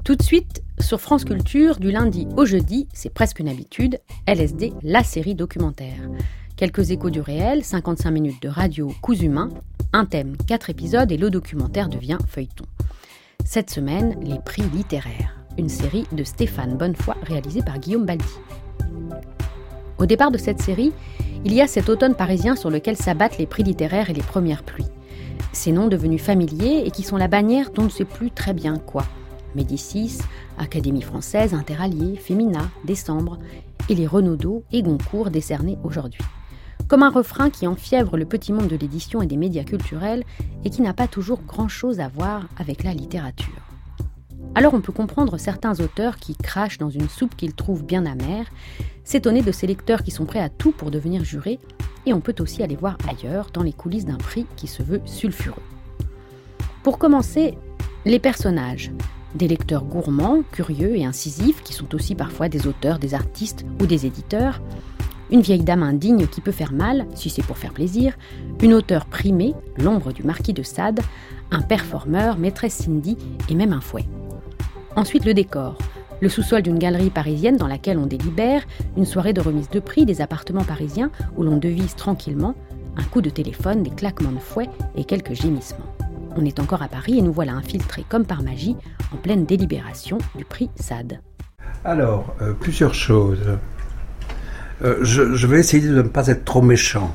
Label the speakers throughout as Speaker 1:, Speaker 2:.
Speaker 1: Tout de suite, sur France Culture, du lundi au jeudi, c'est presque une habitude, LSD, la série documentaire. Quelques échos du réel, 55 minutes de radio cousu main, un thème, 4 épisodes et le documentaire devient feuilleton. Cette semaine, les prix littéraires, une série de Stéphane Bonnefoy réalisée par Guillaume Baldi. Au départ de cette série, il y a cet automne parisien sur lequel s'abattent les prix littéraires et les premières pluies. Ces noms devenus familiers et qui sont la bannière d'on ne sait plus très bien quoi. Médicis, Académie française, Interallié, Femina, Décembre, et les Renaudot et Goncourt décernés aujourd'hui. Comme un refrain qui enfièvre le petit monde de l'édition et des médias culturels et qui n'a pas toujours grand-chose à voir avec la littérature. Alors on peut comprendre certains auteurs qui crachent dans une soupe qu'ils trouvent bien amère, s'étonner de ces lecteurs qui sont prêts à tout pour devenir jurés, et on peut aussi aller voir ailleurs, dans les coulisses d'un prix qui se veut sulfureux. Pour commencer, les personnages. Des lecteurs gourmands, curieux et incisifs, qui sont aussi parfois des auteurs, des artistes ou des éditeurs. Une vieille dame indigne qui peut faire mal, si c'est pour faire plaisir. Une auteure primée, l'ombre du marquis de Sade. Un performeur, maîtresse Cindy et même un fouet. Ensuite le décor. Le sous-sol d'une galerie parisienne dans laquelle on délibère, une soirée de remise de prix, des appartements parisiens où l'on devise tranquillement, un coup de téléphone, des claquements de fouet et quelques gémissements. On est encore à Paris et nous voilà infiltrés comme par magie en pleine délibération du prix Sade.
Speaker 2: Alors, plusieurs choses. Je vais essayer de ne pas être trop méchant.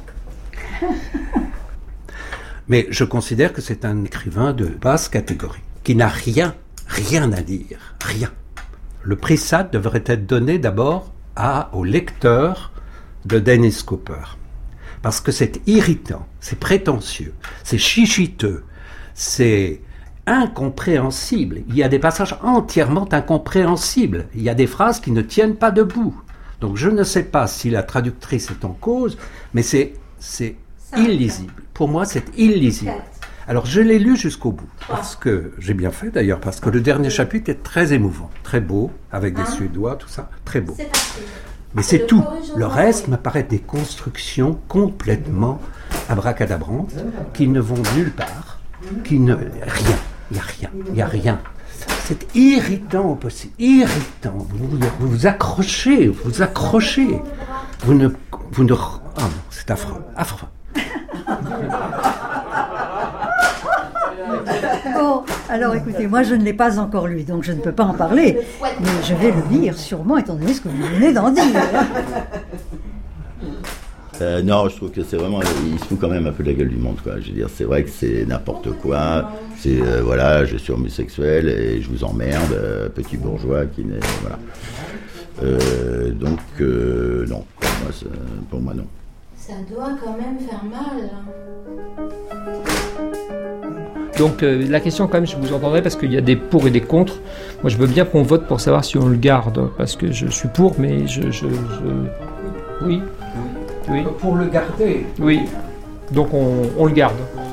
Speaker 2: Mais je considère que c'est un écrivain de basse catégorie, qui n'a rien à dire, rien. Le prix Sade devrait être donné d'abord au lecteur de Dennis Cooper. Parce que c'est irritant, c'est prétentieux, c'est chichiteux, c'est incompréhensible. Il y a des passages entièrement incompréhensibles. Il y a des phrases qui ne tiennent pas debout. Donc je ne sais pas si la traductrice est en cause, mais c'est illisible. Pour moi, c'est illisible. Alors je l'ai lu jusqu'au bout, parce que j'ai bien fait d'ailleurs, parce que le dernier chapitre est très émouvant, très beau, avec des Suédois, tout ça, très beau. Mais c'est tout. Le reste me paraît des constructions complètement abracadabrantes, qui ne vont nulle part. Il n'y a rien. C'est irritant au possible, irritant. Vous vous accrochez. Vous ne... Ah non, c'est affreux.
Speaker 3: Bon, alors écoutez, moi je ne l'ai pas encore lu, donc je ne peux pas en parler, mais je vais le lire sûrement, étant donné ce que vous venez d'en dire.
Speaker 4: Non, je trouve que c'est vraiment, il se fout quand même un peu de la gueule du monde, quoi. Je veux dire, c'est vrai que c'est n'importe quoi. C'est voilà, je suis homosexuel et je vous emmerde, petit bourgeois qui n'est voilà. Donc non, pour moi non.
Speaker 5: Ça doit quand même faire mal.
Speaker 6: Donc la question quand même, je vous entendrai parce qu'il y a des pour et des contre. Moi, je veux bien qu'on vote pour savoir si on le garde, parce que je suis pour, mais oui. Oui.
Speaker 2: Pour le garder.
Speaker 6: Oui, donc on le garde.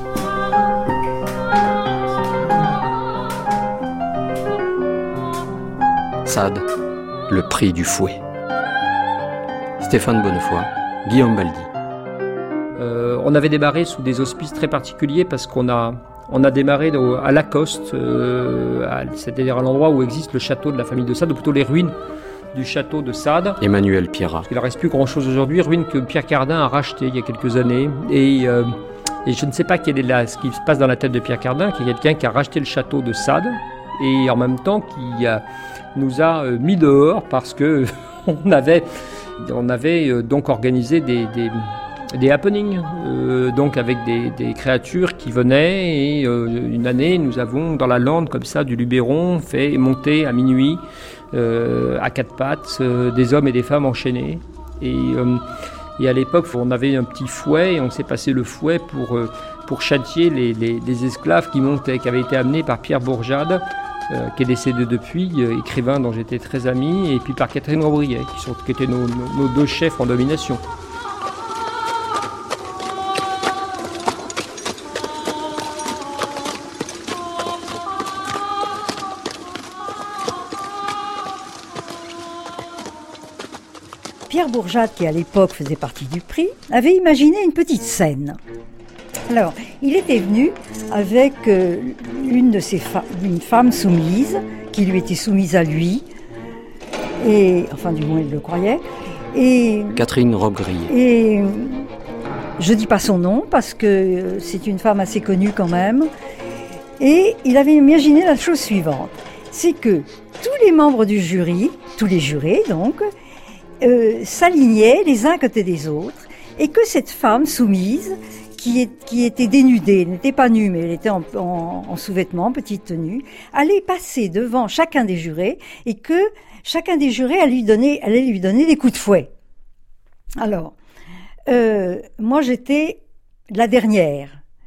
Speaker 7: Sade, le prix du fouet. Stéphane Bonnefoy, Guillaume Baldi.
Speaker 6: On avait démarré sous des auspices très particuliers parce qu'on a démarré à Lacoste, c'est-à-dire à l'endroit où existe le château de la famille de Sade, ou plutôt les ruines du château de Sade.
Speaker 7: Emmanuel Pierrat.
Speaker 6: Parce qu'il ne reste plus grand-chose aujourd'hui, ruine que Pierre Cardin a racheté il y a quelques années. Et je ne sais pas ce qui se passe dans la tête de Pierre Cardin, qui est quelqu'un qui a racheté le château de Sade, et en même temps qui nous a mis dehors parce que on avait donc organisé des happenings, donc avec des créatures qui venaient, et une année nous avons dans la lande comme ça du Luberon fait monter à minuit à quatre pattes des hommes et des femmes enchaînés, et à l'époque on avait un petit fouet et on s'est passé le fouet pour châtier les esclaves qui montaient, qui avaient été amenés par Pierre Bourjade, qui est décédé depuis, écrivain dont j'étais très ami, et puis par Catherine Aubriet, qui étaient nos deux chefs en domination.
Speaker 3: Pierre Bourjade, qui à l'époque faisait partie du prix, avait imaginé une petite scène. Alors, il était venu avec une femme soumise qui lui était soumise à lui, et enfin du moins il le croyait. Et
Speaker 7: Catherine Robbe-Grillet.
Speaker 3: Et je dis pas son nom parce que c'est une femme assez connue quand même. Et il avait imaginé la chose suivante, c'est que tous les membres du jury, tous les jurés donc, s'alignaient les uns à côté des autres, et que cette femme soumise, qui était dénudée, n'était pas nue, mais elle était en sous-vêtements, petite tenue, allait passer devant chacun des jurés, et que chacun des jurés allait lui donner des coups de fouet. Alors, moi j'étais la dernière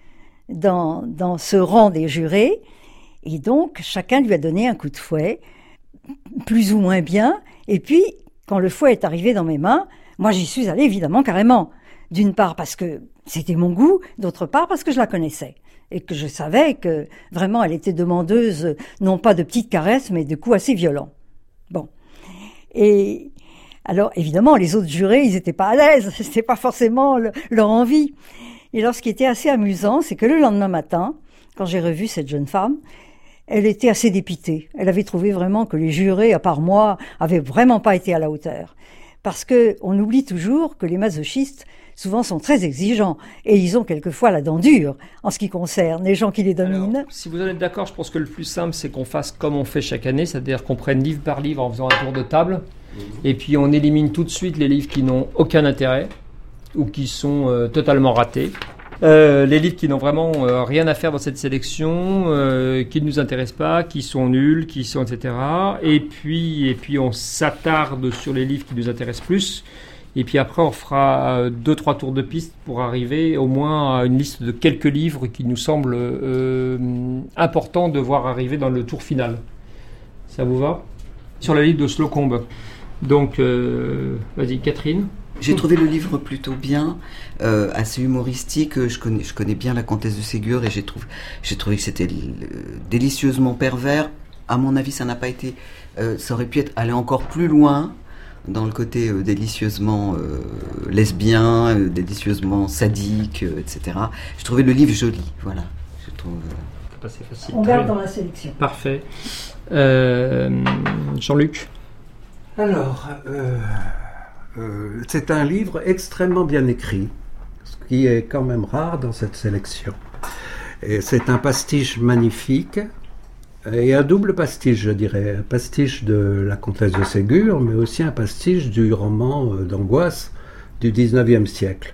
Speaker 3: dans ce rang des jurés, et donc chacun lui a donné un coup de fouet, plus ou moins bien, et puis quand le fouet est arrivé dans mes mains, moi j'y suis allée évidemment carrément, d'une part parce que c'était mon goût, d'autre part parce que je la connaissais, et que je savais que vraiment elle était demandeuse, non pas de petites caresses, mais de coups assez violents. Bon. Et alors, évidemment, les autres jurés, ils n'étaient pas à l'aise, c'était pas forcément leur envie. Et alors, ce qui était assez amusant, c'est que le lendemain matin, quand j'ai revu cette jeune femme, elle était assez dépitée. Elle avait trouvé vraiment que les jurés, à part moi, avaient vraiment pas été à la hauteur. Parce que on oublie toujours que les masochistes, souvent, sont très exigeants. Et ils ont quelquefois la dent dure, en ce qui concerne les gens qui les dominent.
Speaker 6: Alors, si vous en êtes d'accord, je pense que le plus simple, c'est qu'on fasse comme on fait chaque année, c'est-à-dire qu'on prenne livre par livre en faisant un tour de table. Et puis on élimine tout de suite les livres qui n'ont aucun intérêt ou qui sont totalement ratés. Les livres qui n'ont vraiment rien à faire dans cette sélection, qui ne nous intéressent pas, qui sont nuls, qui sont etc. Et puis on s'attarde sur les livres qui nous intéressent plus. Et puis après on fera 2-3 tours de piste pour arriver au moins à une liste de quelques livres qui nous semblent importants de voir arriver dans le tour final. Ça vous va ? Sur la liste de Slocombe. Donc, vas-y, Catherine.
Speaker 8: J'ai trouvé le livre plutôt bien, assez humoristique. Je connais bien la comtesse de Ségur et j'ai trouvé que c'était délicieusement pervers. À mon avis, ça n'a pas été, ça aurait pu aller encore plus loin dans le côté délicieusement lesbien, délicieusement sadique, etc. J'ai trouvé le livre joli, voilà. Je trouve.
Speaker 6: C'est facile.
Speaker 3: On garde dans la sélection.
Speaker 6: Parfait. Jean-Luc.
Speaker 2: Alors, c'est un livre extrêmement bien écrit, ce qui est quand même rare dans cette sélection. Et c'est un pastiche magnifique, et un double pastiche, je dirais. Un pastiche de la comtesse de Ségur, mais aussi un pastiche du roman d'angoisse du 19e siècle.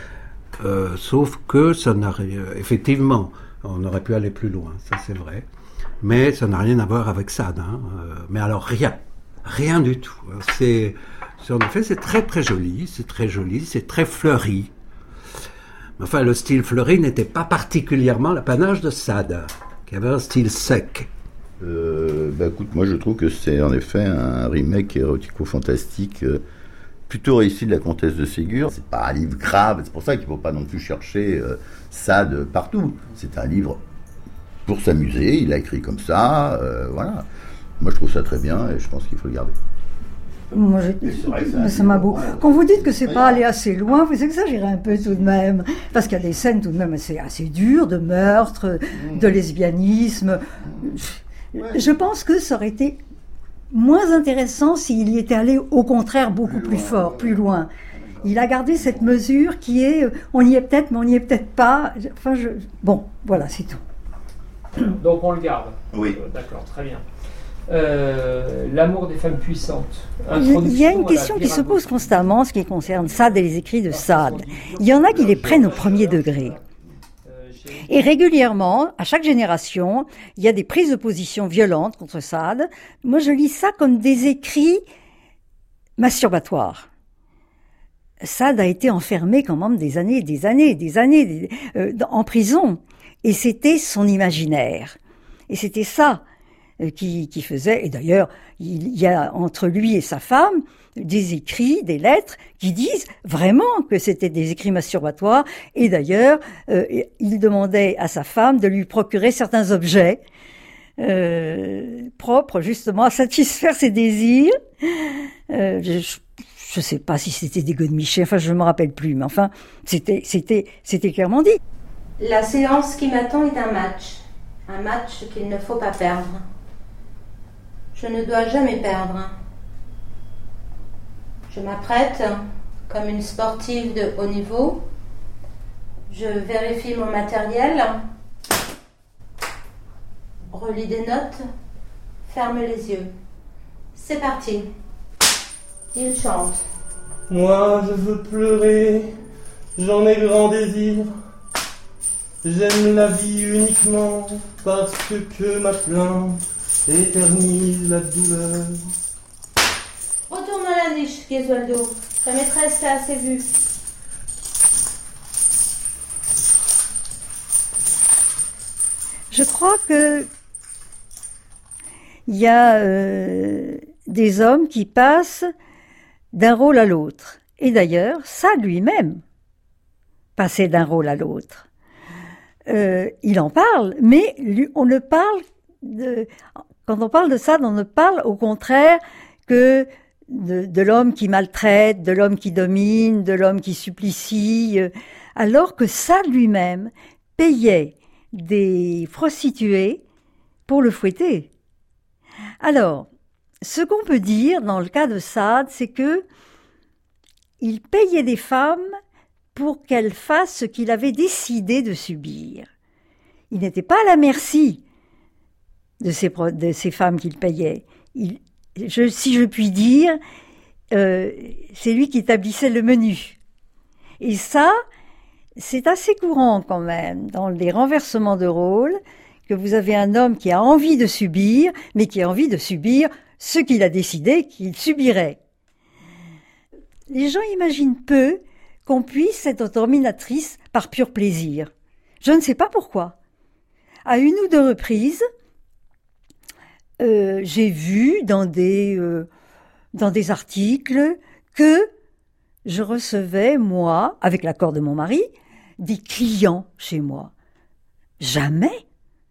Speaker 2: Sauf que ça n'a rien... Effectivement, on aurait pu aller plus loin, ça c'est vrai. Mais ça n'a rien à voir avec Sade. Mais alors rien du tout. En effet, c'est très très joli, c'est très fleuri. Enfin, le style fleuri n'était pas particulièrement l'apanage de Sade, qui avait un style sec.
Speaker 4: Écoute, moi je trouve que c'est en effet un remake érotico-fantastique plutôt réussi de la comtesse de Ségur. C'est pas un livre grave, c'est pour ça qu'il ne faut pas non plus chercher Sade partout. C'est un livre pour s'amuser, il a écrit comme ça, voilà. Moi je trouve ça très bien et je pense qu'il faut le garder.
Speaker 3: Moi, ça m'a beau. Quand vous dites que c'est pas aller assez loin, vous exagérez un peu tout de même, parce qu'il y a des scènes tout de même assez dures de meurtre, de lesbianisme. Je pense que ça aurait été moins intéressant s'il y était allé au contraire beaucoup plus fort, plus loin. Il a gardé cette mesure qui est, on y est peut-être, mais on n'y est peut-être pas. Enfin, bon, voilà, c'est tout.
Speaker 6: Donc on le garde.
Speaker 4: Oui.
Speaker 6: D'accord, très bien. L'amour des femmes puissantes.
Speaker 3: Il y a une question qui se pose constamment en ce qui concerne Sade et les écrits de Sade. Il y en a qui les prennent au premier degré. Et régulièrement, à chaque génération, il y a des prises de position violentes contre Sade. Moi, je lis ça comme des écrits masturbatoires. Sade a été enfermé quand même des années en prison. Et c'était son imaginaire. Et c'était ça qui faisait, et d'ailleurs, il y a entre lui et sa femme des écrits, des lettres qui disent vraiment que c'était des écrits masturbatoires, et d'ailleurs, il demandait à sa femme de lui procurer certains objets propres justement à satisfaire ses désirs. Je sais pas si c'était des godemichés, enfin je me rappelle plus, mais enfin, c'était clairement dit.
Speaker 5: La séance qui m'attend est un match qu'il ne faut pas perdre. Je ne dois jamais perdre. Je m'apprête comme une sportive de haut niveau. Je vérifie mon matériel, relis des notes, ferme les yeux. C'est parti. Il chante.
Speaker 9: Moi je veux pleurer, j'en ai grand désir. J'aime la vie uniquement parce que ma plainte éternise la douleur.
Speaker 5: Retourne à la niche, Gesualdo. Ta maîtresse t'a assez vu.
Speaker 3: Je crois que il y a des hommes qui passent d'un rôle à l'autre. Et d'ailleurs, Sade lui-même passait d'un rôle à l'autre. Il en parle, mais on ne parle quand on parle de Sade, on ne parle au contraire que de l'homme qui maltraite, de l'homme qui domine, de l'homme qui supplie, alors que Sade lui-même payait des prostituées pour le fouetter. Alors, ce qu'on peut dire dans le cas de Sade, c'est que il payait des femmes pour qu'elles fassent ce qu'il avait décidé de subir. Il n'était pas à la merci de ces femmes qu'il payait. Si je puis dire, c'est lui qui établissait le menu. Et ça, c'est assez courant quand même dans les renversements de rôle, que vous avez un homme qui a envie de subir, mais qui a envie de subir ce qu'il a décidé qu'il subirait. Les gens imaginent peu qu'on puisse être dominatrice par pur plaisir. Je ne sais pas pourquoi. À une ou deux reprises, j'ai vu dans des articles que je recevais, moi, avec l'accord de mon mari, des clients chez moi. Jamais,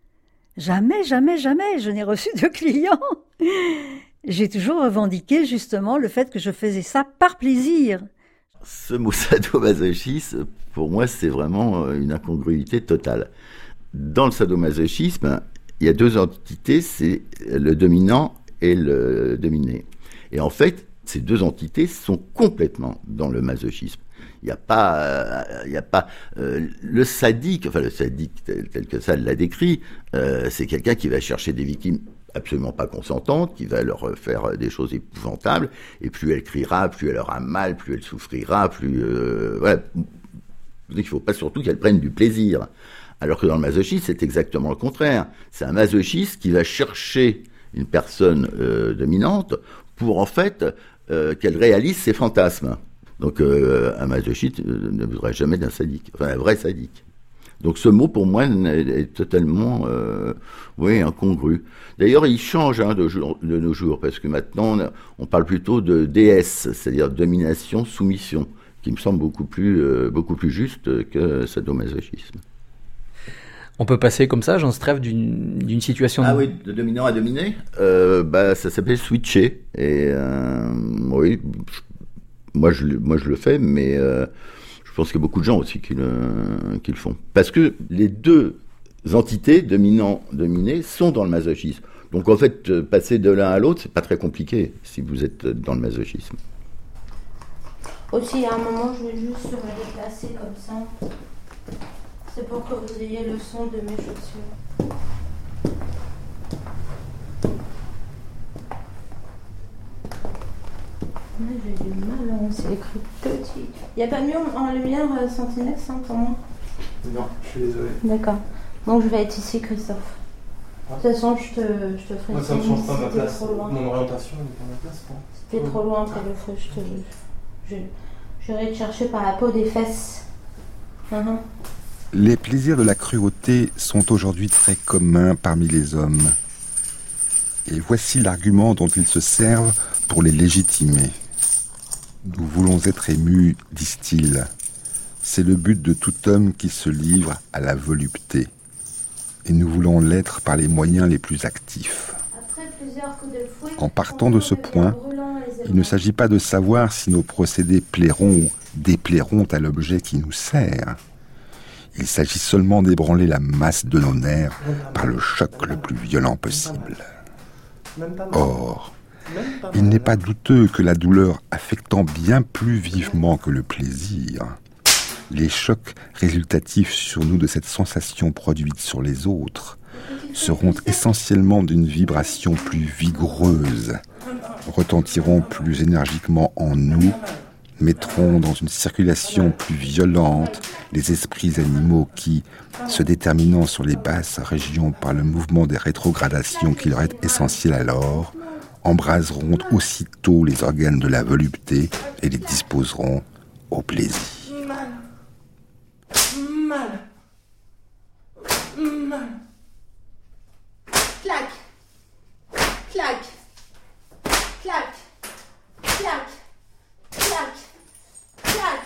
Speaker 3: je n'ai reçu de clients. J'ai toujours revendiqué justement le fait que je faisais ça par plaisir.
Speaker 4: Ce mot sadomasochisme, pour moi, c'est vraiment une incongruité totale. Dans le sadomasochisme, il y a deux entités, c'est le dominant et le dominé. Et en fait, ces deux entités sont complètement dans le masochisme. Il n'y a pas le sadique, enfin le sadique tel que ça l'a décrit, c'est quelqu'un qui va chercher des victimes absolument pas consentantes, qui va leur faire des choses épouvantables, et plus elle criera, plus elle aura mal, plus elle souffrira, plus voilà. Il ne faut pas surtout qu'elle prenne du plaisir. Alors que dans le masochisme, c'est exactement le contraire. C'est un masochiste qui va chercher une personne dominante pour en fait qu'elle réalise ses fantasmes. Donc un masochiste ne voudrait jamais d'un sadique, enfin un vrai sadique. Donc ce mot pour moi est totalement incongru. D'ailleurs il change de nos jours, parce que maintenant on parle plutôt de DS, c'est-à-dire domination, soumission, qui me semble beaucoup plus juste que sadomasochisme.
Speaker 10: On peut passer comme ça, Jean Streff, d'une situation...
Speaker 4: Ah oui, de dominant à dominé, ça s'appelle switcher. Et oui, moi je le fais, mais je pense qu'il y a beaucoup de gens aussi qui le font. Parce que les deux entités, dominant-dominé, sont dans le masochisme. Donc en fait, passer de l'un à l'autre, c'est pas très compliqué si vous êtes dans le masochisme.
Speaker 5: Aussi, à un moment, je vais juste me déplacer comme ça. C'est pour que vous ayez le son de mes chaussures. J'ai du mal, c'est écrit petit. Il n'y a pas mieux en lumière Sentinelle pour moi?
Speaker 9: Non, je suis désolé.
Speaker 5: D'accord. Donc je vais être ici, Christophe. De toute façon, je te ferai
Speaker 9: moi, ça ne change pas ma place.
Speaker 5: Trop loin.
Speaker 9: Mon orientation n'est pas ma place.
Speaker 5: Si t'es trop loin, après le feu, j'irai te chercher par la peau des fesses.
Speaker 11: Les plaisirs de la cruauté sont aujourd'hui très communs parmi les hommes. Et voici l'argument dont ils se servent pour les légitimer. Nous voulons être émus, disent-ils. C'est le but de tout homme qui se livre à la volupté. Et nous voulons l'être par les moyens les plus actifs. En partant de ce point, il ne s'agit pas de savoir si nos procédés plairont ou déplairont à l'objet qui nous sert. Il s'agit seulement d'ébranler la masse de nos nerfs par le choc le plus violent possible.
Speaker 9: Même pas mal.
Speaker 11: Or,
Speaker 9: Même pas
Speaker 11: il
Speaker 9: mal.
Speaker 11: n'est pas douteux que la douleur affectant bien plus vivement que le plaisir, les chocs résultatifs sur nous de cette sensation produite sur les autres seront essentiellement d'une vibration plus vigoureuse, retentiront plus énergiquement en nous, mettront dans une circulation plus violente les esprits animaux qui, se déterminant sur les basses régions par le mouvement des rétrogradations qui leur est essentiel alors, embraseront aussitôt les organes de la volupté et les disposeront au plaisir.
Speaker 9: Mal. Mal. Mal.
Speaker 5: Clac. Clac. Clac. Clac. Clac. Clac.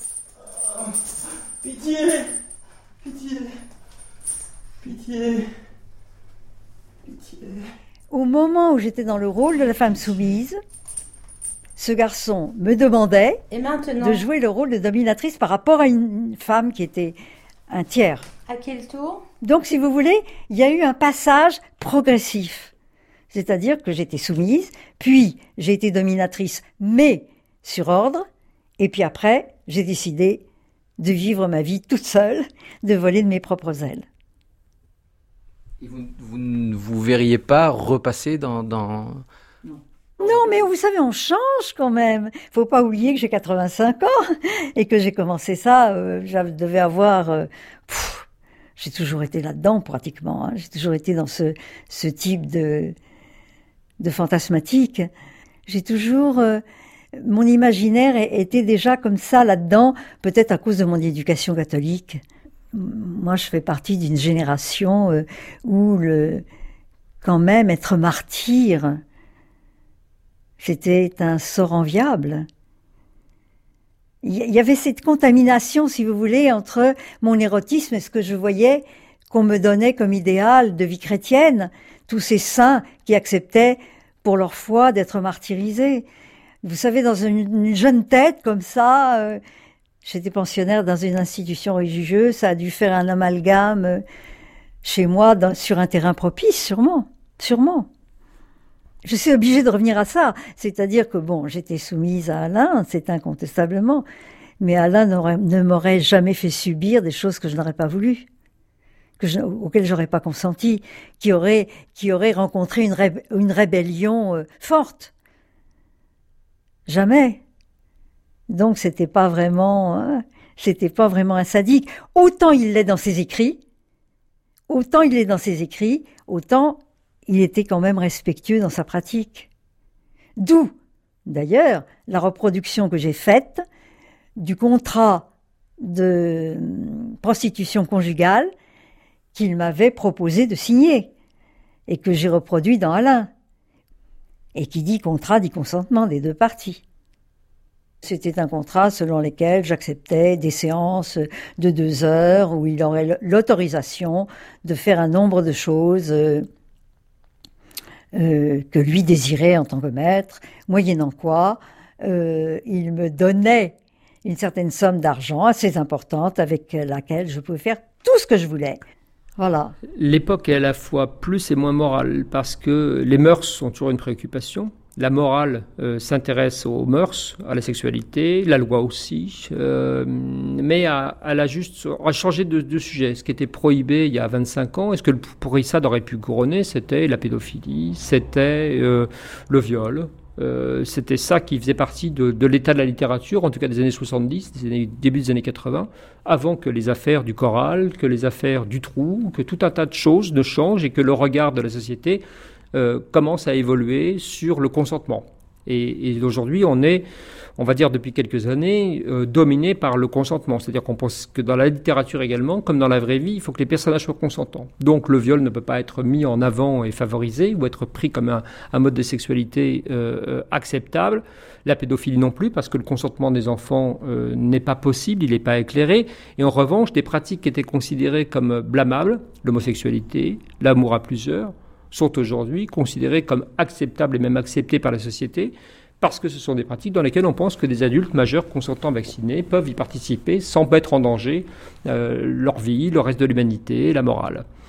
Speaker 9: Pitié. Pitié. Pitié. Pitié.
Speaker 3: Au moment où j'étais dans le rôle de la femme soumise, ce garçon me demandait
Speaker 5: Et maintenant,
Speaker 3: de jouer le rôle de dominatrice par rapport à une femme qui était un tiers.
Speaker 5: à quel tour?
Speaker 3: Donc, si vous voulez, il y a eu un passage progressif. C'est-à-dire que j'étais soumise, puis j'ai été dominatrice, mais sur ordre, et puis après, j'ai décidé de vivre ma vie toute seule, de voler de mes propres ailes.
Speaker 10: Et vous ne vous verriez pas repasser dans...
Speaker 3: Non, mais vous savez, on change quand même. Faut pas oublier que j'ai 85 ans et que j'ai commencé ça, je devais avoir... j'ai toujours été là-dedans, pratiquement. Hein. J'ai toujours été dans ce type de fantasmatique. J'ai toujours... mon imaginaire était déjà comme ça là-dedans, peut-être à cause de mon éducation catholique. Moi, je fais partie d'une génération où quand même être martyr, c'était un sort enviable. Il y avait cette contamination, si vous voulez, entre mon érotisme et ce que je voyais qu'on me donnait comme idéal de vie chrétienne, tous ces saints qui acceptaient pour leur foi d'être martyrisés. Vous savez, dans une jeune tête comme ça, j'étais pensionnaire dans une institution religieuse, ça a dû faire un amalgame chez moi sur un terrain propice, sûrement. Je suis obligée de revenir à ça, c'est-à-dire que bon, j'étais soumise à Alain, c'est incontestablement, mais Alain ne m'aurait jamais fait subir des choses que je n'aurais pas voulu, auxquelles j'aurais pas consenti, qui auraient rencontré une rébellion forte. Jamais. Donc c'était pas vraiment un sadique. Autant il l'est dans ses écrits, autant il était quand même respectueux dans sa pratique. D'où, d'ailleurs, la reproduction que j'ai faite du contrat de prostitution conjugale qu'il m'avait proposé de signer et que j'ai reproduit dans Alain. Et qui dit contrat dit consentement des deux parties. C'était un contrat selon lequel j'acceptais des séances de 2 heures où il aurait l'autorisation de faire un nombre de choses que lui désirait en tant que maître, moyennant quoi il me donnait une certaine somme d'argent assez importante avec laquelle je pouvais faire tout ce que je voulais. Voilà.
Speaker 6: L'époque est à la fois plus et moins morale parce que les mœurs sont toujours une préoccupation. La morale s'intéresse aux mœurs, à la sexualité, la loi aussi, mais elle a juste changé de sujet. Ce qui était prohibé il y a 25 ans, est-ce que le pourrissade aurait pu couronner? C'était la pédophilie, c'était le viol. C'était ça qui faisait partie de l'état de la littérature, en tout cas des années 70, début des années 80, avant que les affaires du choral, que les affaires du trou, que tout un tas de choses ne changent et que le regard de la société commence à évoluer sur le consentement. Et aujourd'hui, on est, on va dire depuis quelques années, dominé par le consentement. C'est-à-dire qu'on pense que dans la littérature également, comme dans la vraie vie, il faut que les personnages soient consentants. Donc le viol ne peut pas être mis en avant et favorisé, ou être pris comme un mode de sexualité acceptable. La pédophilie non plus, parce que le consentement des enfants n'est pas possible, il n'est pas éclairé. Et en revanche, des pratiques qui étaient considérées comme blâmables, l'homosexualité, l'amour à plusieurs, sont aujourd'hui considérées comme acceptables et même acceptées par la société, parce que ce sont des pratiques dans lesquelles on pense que des adultes majeurs consentants vaccinés peuvent y participer sans mettre en danger leur vie, le reste de l'humanité, la morale.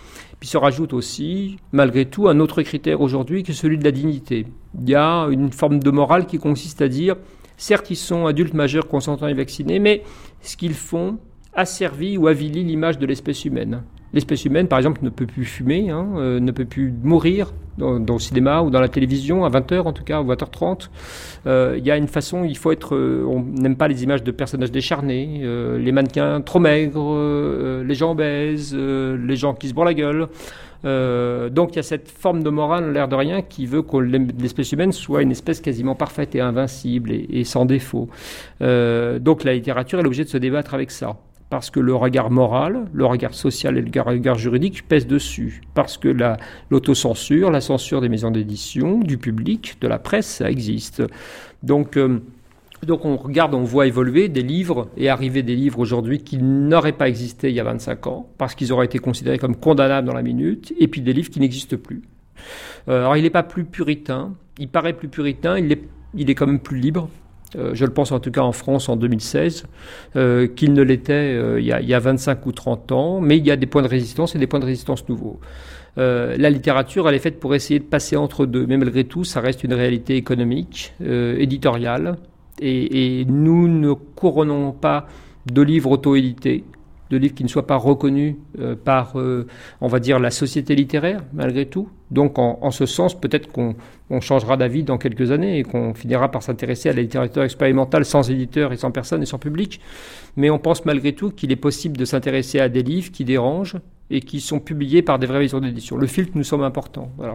Speaker 6: Puis se rajoute aussi, malgré tout, un autre critère aujourd'hui que celui de la dignité. Il y a une forme de morale qui consiste à dire, certes, ils sont adultes majeurs consentants et vaccinés, mais ce qu'ils font asservit ou avilit l'image de l'espèce humaine. L'espèce humaine, par exemple, ne peut plus fumer, ne peut plus mourir dans le cinéma ou dans la télévision, à 20h en tout cas, ou 20h30. Il y a une façon, il faut être... on n'aime pas les images de personnages décharnés, les mannequins trop maigres, les gens obèses, les gens qui se bourrent la gueule. Donc il y a cette forme de morale, l'air de rien, qui veut que l'espèce humaine soit une espèce quasiment parfaite et invincible et sans défaut. Donc la littérature est obligée de se débattre avec ça. Parce que le regard moral, le regard social et le regard juridique pèsent dessus. Parce que l'autocensure, la censure des maisons d'édition, du public, de la presse, ça existe. Donc on regarde, on voit évoluer des livres et arriver des livres aujourd'hui qui n'auraient pas existé il y a 25 ans, parce qu'ils auraient été considérés comme condamnables dans la minute, et puis des livres qui n'existent plus. Alors il n'est pas plus puritain, il paraît plus puritain, il est quand même plus libre. Je le pense en tout cas en France en 2016, qu'il ne l'était il y a 25 ou 30 ans, mais il y a des points de résistance et des points de résistance nouveaux. La littérature, elle est faite pour essayer de passer entre deux, mais malgré tout, ça reste une réalité économique, éditoriale, et nous ne couronnons pas de livres auto-édités, de livres qui ne soient pas reconnus par, on va dire, la société littéraire, malgré tout. Donc, en ce sens, peut-être qu'on changera d'avis dans quelques années et qu'on finira par s'intéresser à la littérature expérimentale sans éditeur et sans personne et sans public. Mais on pense malgré tout qu'il est possible de s'intéresser à des livres qui dérangent et qui sont publiés par des vraies maisons d'édition. Le filtre nous semble important. Voilà.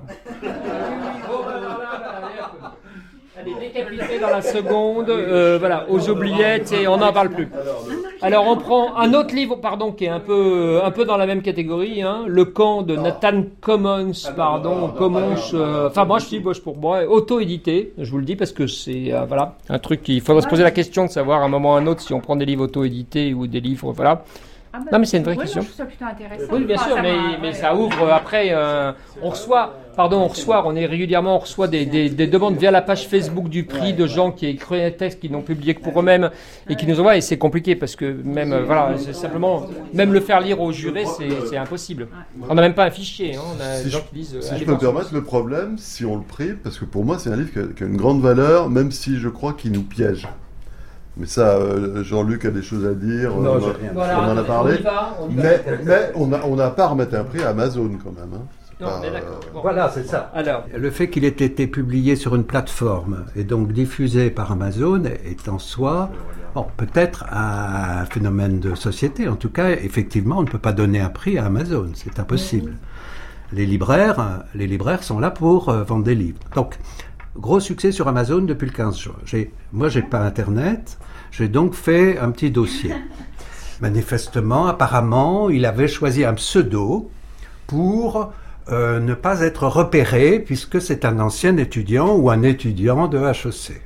Speaker 6: Allez, décapité dans la seconde, voilà, aux oubliettes, et on n'en parle plus. Alors on prend un autre livre, qui est un peu dans la même catégorie, Le Camp de Nathan Commons, moi je dis pour moi auto-édité, je vous le dis parce que c'est un truc qu'il faudrait se poser la question de savoir à un moment ou à un autre si on prend des livres auto-édités ou des livres, voilà. Non, mais c'est une vraie question.
Speaker 12: Je trouve ça plutôt intéressant.
Speaker 6: Oui, bien sûr, mais ça ouvre après. On reçoit des demandes via la page Facebook du prix de gens qui écrivent des textes qui n'ont publié que pour eux-mêmes et qui nous envoient. Et c'est compliqué parce que même, c'est simplement, même le faire lire aux jurés, c'est impossible. On n'a même pas un fichier. On a des gens qui disent.
Speaker 13: Si je peux me permettre, le problème, si on le prie, parce que pour moi, c'est un livre qui a une grande valeur, même si je crois qu'il nous piège. Mais ça, Jean-Luc a des choses à dire, on en a parlé. Mais on n'a pas à remettre un prix à Amazon quand même.
Speaker 2: Mais d'accord. Voilà, c'est ça. Alors, le fait qu'il ait été publié sur une plateforme et donc diffusé par Amazon est en soi, peut-être un phénomène de société. En tout cas, effectivement, on ne peut pas donner un prix à Amazon, c'est impossible. Les libraires sont là pour vendre des livres. Donc, gros succès sur Amazon depuis le 15 juin. Moi, j'ai pas Internet, j'ai donc fait un petit dossier. Manifestement, apparemment, il avait choisi un pseudo pour ne pas être repéré, puisque c'est un ancien étudiant ou un étudiant de HEC.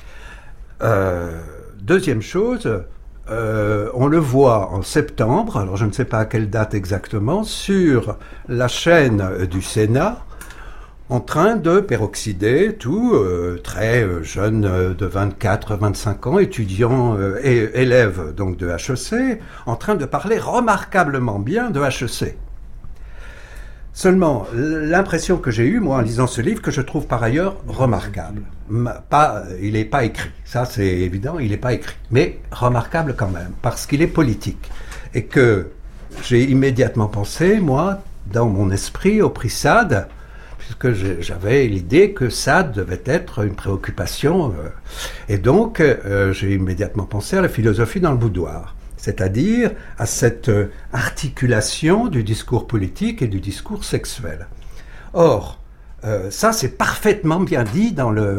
Speaker 2: Deuxième chose, on le voit en septembre, alors je ne sais pas à quelle date exactement, sur la chaîne du Sénat, en train de peroxyder, très jeune de 24-25 ans, étudiant et élève donc de HEC, en train de parler remarquablement bien de HEC. Seulement, l'impression que j'ai eue, moi, en lisant ce livre, que je trouve par ailleurs remarquable. Il n'est pas écrit, ça c'est évident, il n'est pas écrit, mais remarquable quand même, parce qu'il est politique. Et que j'ai immédiatement pensé, moi, dans mon esprit, au prix Sade, puisque j'avais l'idée que ça devait être une préoccupation. Et donc, j'ai immédiatement pensé à la philosophie dans le boudoir, c'est-à-dire à cette articulation du discours politique et du discours sexuel. Or, ça, c'est parfaitement bien dit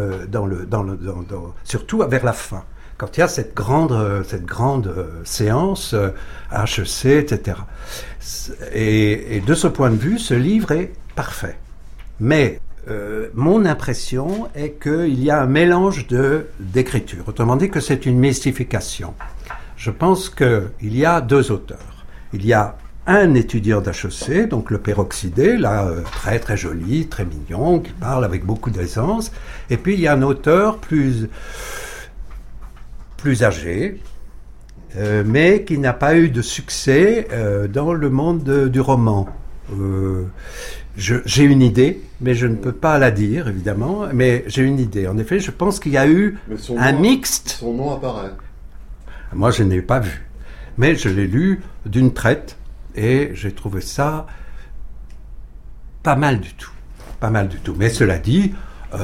Speaker 2: surtout vers la fin, quand il y a cette grande séance à HEC, etc. Et de ce point de vue, ce livre est parfait. Mais mon impression est qu'il y a un mélange d'écriture. Autrement dit que c'est une mystification. Je pense qu'il y a deux auteurs. Il y a un étudiant d'HEC, donc le peroxydé, là, très très joli, très mignon, qui parle avec beaucoup d'aisance. Et puis il y a un auteur plus âgé, mais qui n'a pas eu de succès dans le monde du roman. J'ai une idée, mais je ne peux pas la dire, évidemment. Mais j'ai une idée. En effet, je pense qu'il y a eu un mixte.
Speaker 13: Son nom apparaît.
Speaker 2: Moi, je n'ai pas vu. Mais je l'ai lu d'une traite et j'ai trouvé ça pas mal du tout. Pas mal du tout. Mais cela dit,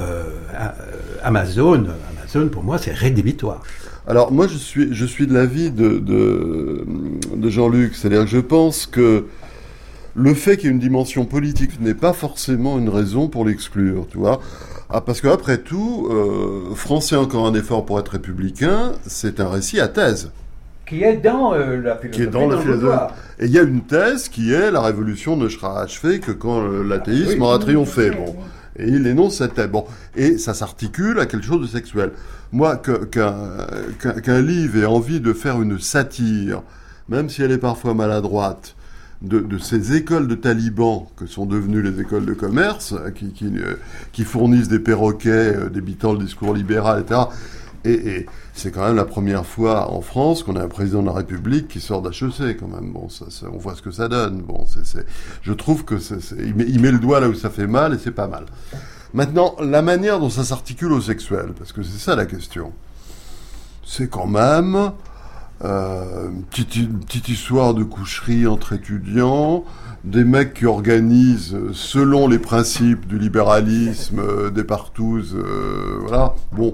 Speaker 2: Amazon, pour moi, c'est rédhibitoire.
Speaker 13: Alors, moi, je suis de l'avis de Jean-Luc. C'est-à-dire que je pense que le fait qu'il y ait une dimension politique n'est pas forcément une raison pour l'exclure, tu vois. Parce qu'après tout, Français encore un effort pour être républicain, c'est un récit à thèse.
Speaker 2: Qui est dans la philosophie. Qui est dans la philosophie.
Speaker 13: Et il y a une thèse qui est la révolution ne sera achevée que quand l'athéisme aura triomphé. Bon. Et il énonce cette thèse. Bon. Et ça s'articule à quelque chose de sexuel. Moi, qu'un livre ait envie de faire une satire, même si elle est parfois maladroite, de ces écoles de talibans que sont devenues les écoles de commerce, qui fournissent des perroquets, débitant le discours libéral, etc. Et c'est quand même la première fois en France qu'on a un président de la République qui sort d'HEC, quand même. Bon, on voit ce que ça donne. Bon, je trouve que il met le doigt là où ça fait mal et c'est pas mal. Maintenant, la manière dont ça s'articule au sexuel, parce que c'est ça la question, c'est quand même une petite histoire de coucherie entre étudiants, des mecs qui organisent selon les principes du libéralisme, des partouzes, voilà. Bon.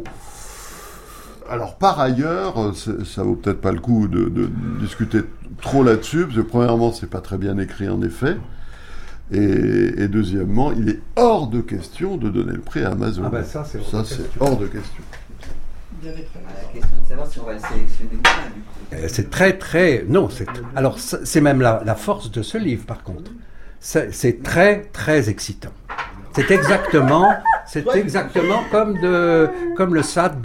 Speaker 13: Alors, par ailleurs, ça vaut peut-être pas le coup de discuter trop là-dessus, parce que premièrement, c'est pas très bien écrit en effet, et deuxièmement, il est hors de question de donner le prix à Amazon.
Speaker 2: Ah ben ça, c'est
Speaker 13: hors de question.
Speaker 8: La question de savoir si on va le sélectionner ou pas, du coup.
Speaker 2: C'est très... Non, alors c'est même la force de ce livre, par contre. C'est très, très excitant. C'est exactement comme le SAD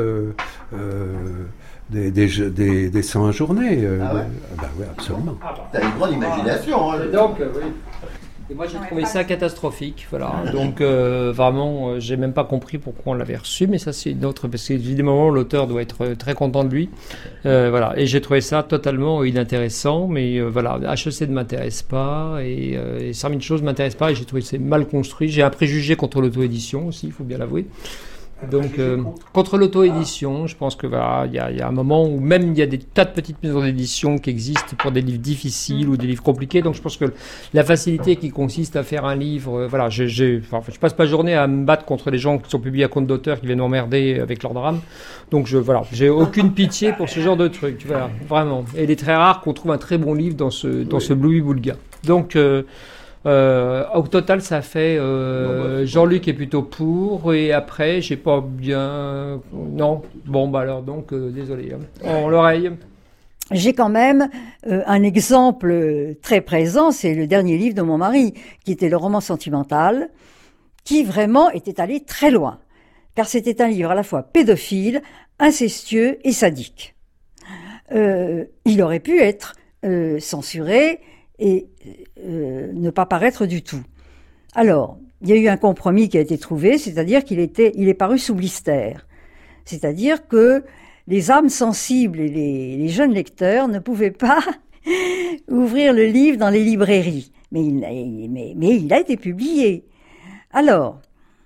Speaker 2: des 101 journées.
Speaker 4: Ah ouais.
Speaker 2: Bah oui, absolument.
Speaker 4: T'as une grande imagination. Hein,
Speaker 6: donc, oui. Et moi, j'ai trouvé ça catastrophique. Voilà. Donc, vraiment, j'ai même pas compris pourquoi on l'avait reçu, mais ça, c'est une autre. Parce qu'évidemment, l'auteur doit être très content de lui. Voilà. Et j'ai trouvé ça totalement inintéressant, mais voilà. HEC ne m'intéresse pas, et 100 000 choses ne m'intéressent pas, et j'ai trouvé que c'est mal construit. J'ai un préjugé contre l'auto-édition aussi, il faut bien l'avouer. Donc, contre l'auto-édition, je pense que voilà, il y a un moment où même il y a des tas de petites maisons d'édition qui existent pour des livres difficiles ou des livres compliqués. Donc, je pense que la facilité qui consiste à faire un livre, voilà, je passe pas journée à me battre contre les gens qui sont publiés à compte d'auteur qui viennent m'emmerder avec leur drame. Donc, voilà, j'ai aucune pitié pour ce genre de truc, voilà, vraiment. Et il est très rare qu'on trouve un très bon livre dans ce Blouis-Boulga. Donc, au total, ça fait Jean-Luc est plutôt pour, et après, j'ai pas bien. Non, bon, bah alors, donc, désolé. Hein. L'oreille.
Speaker 3: J'ai quand même un exemple très présent, c'est le dernier livre de mon mari, qui était le roman sentimental, qui vraiment était allé très loin, car c'était un livre à la fois pédophile, incestueux et sadique. Il aurait pu être censuré et ne pas paraître du tout. Alors, il y a eu un compromis qui a été trouvé, c'est-à-dire il est paru sous blister. C'est-à-dire que les âmes sensibles et les jeunes lecteurs ne pouvaient pas ouvrir le livre dans les librairies. Mais il a été publié. Alors,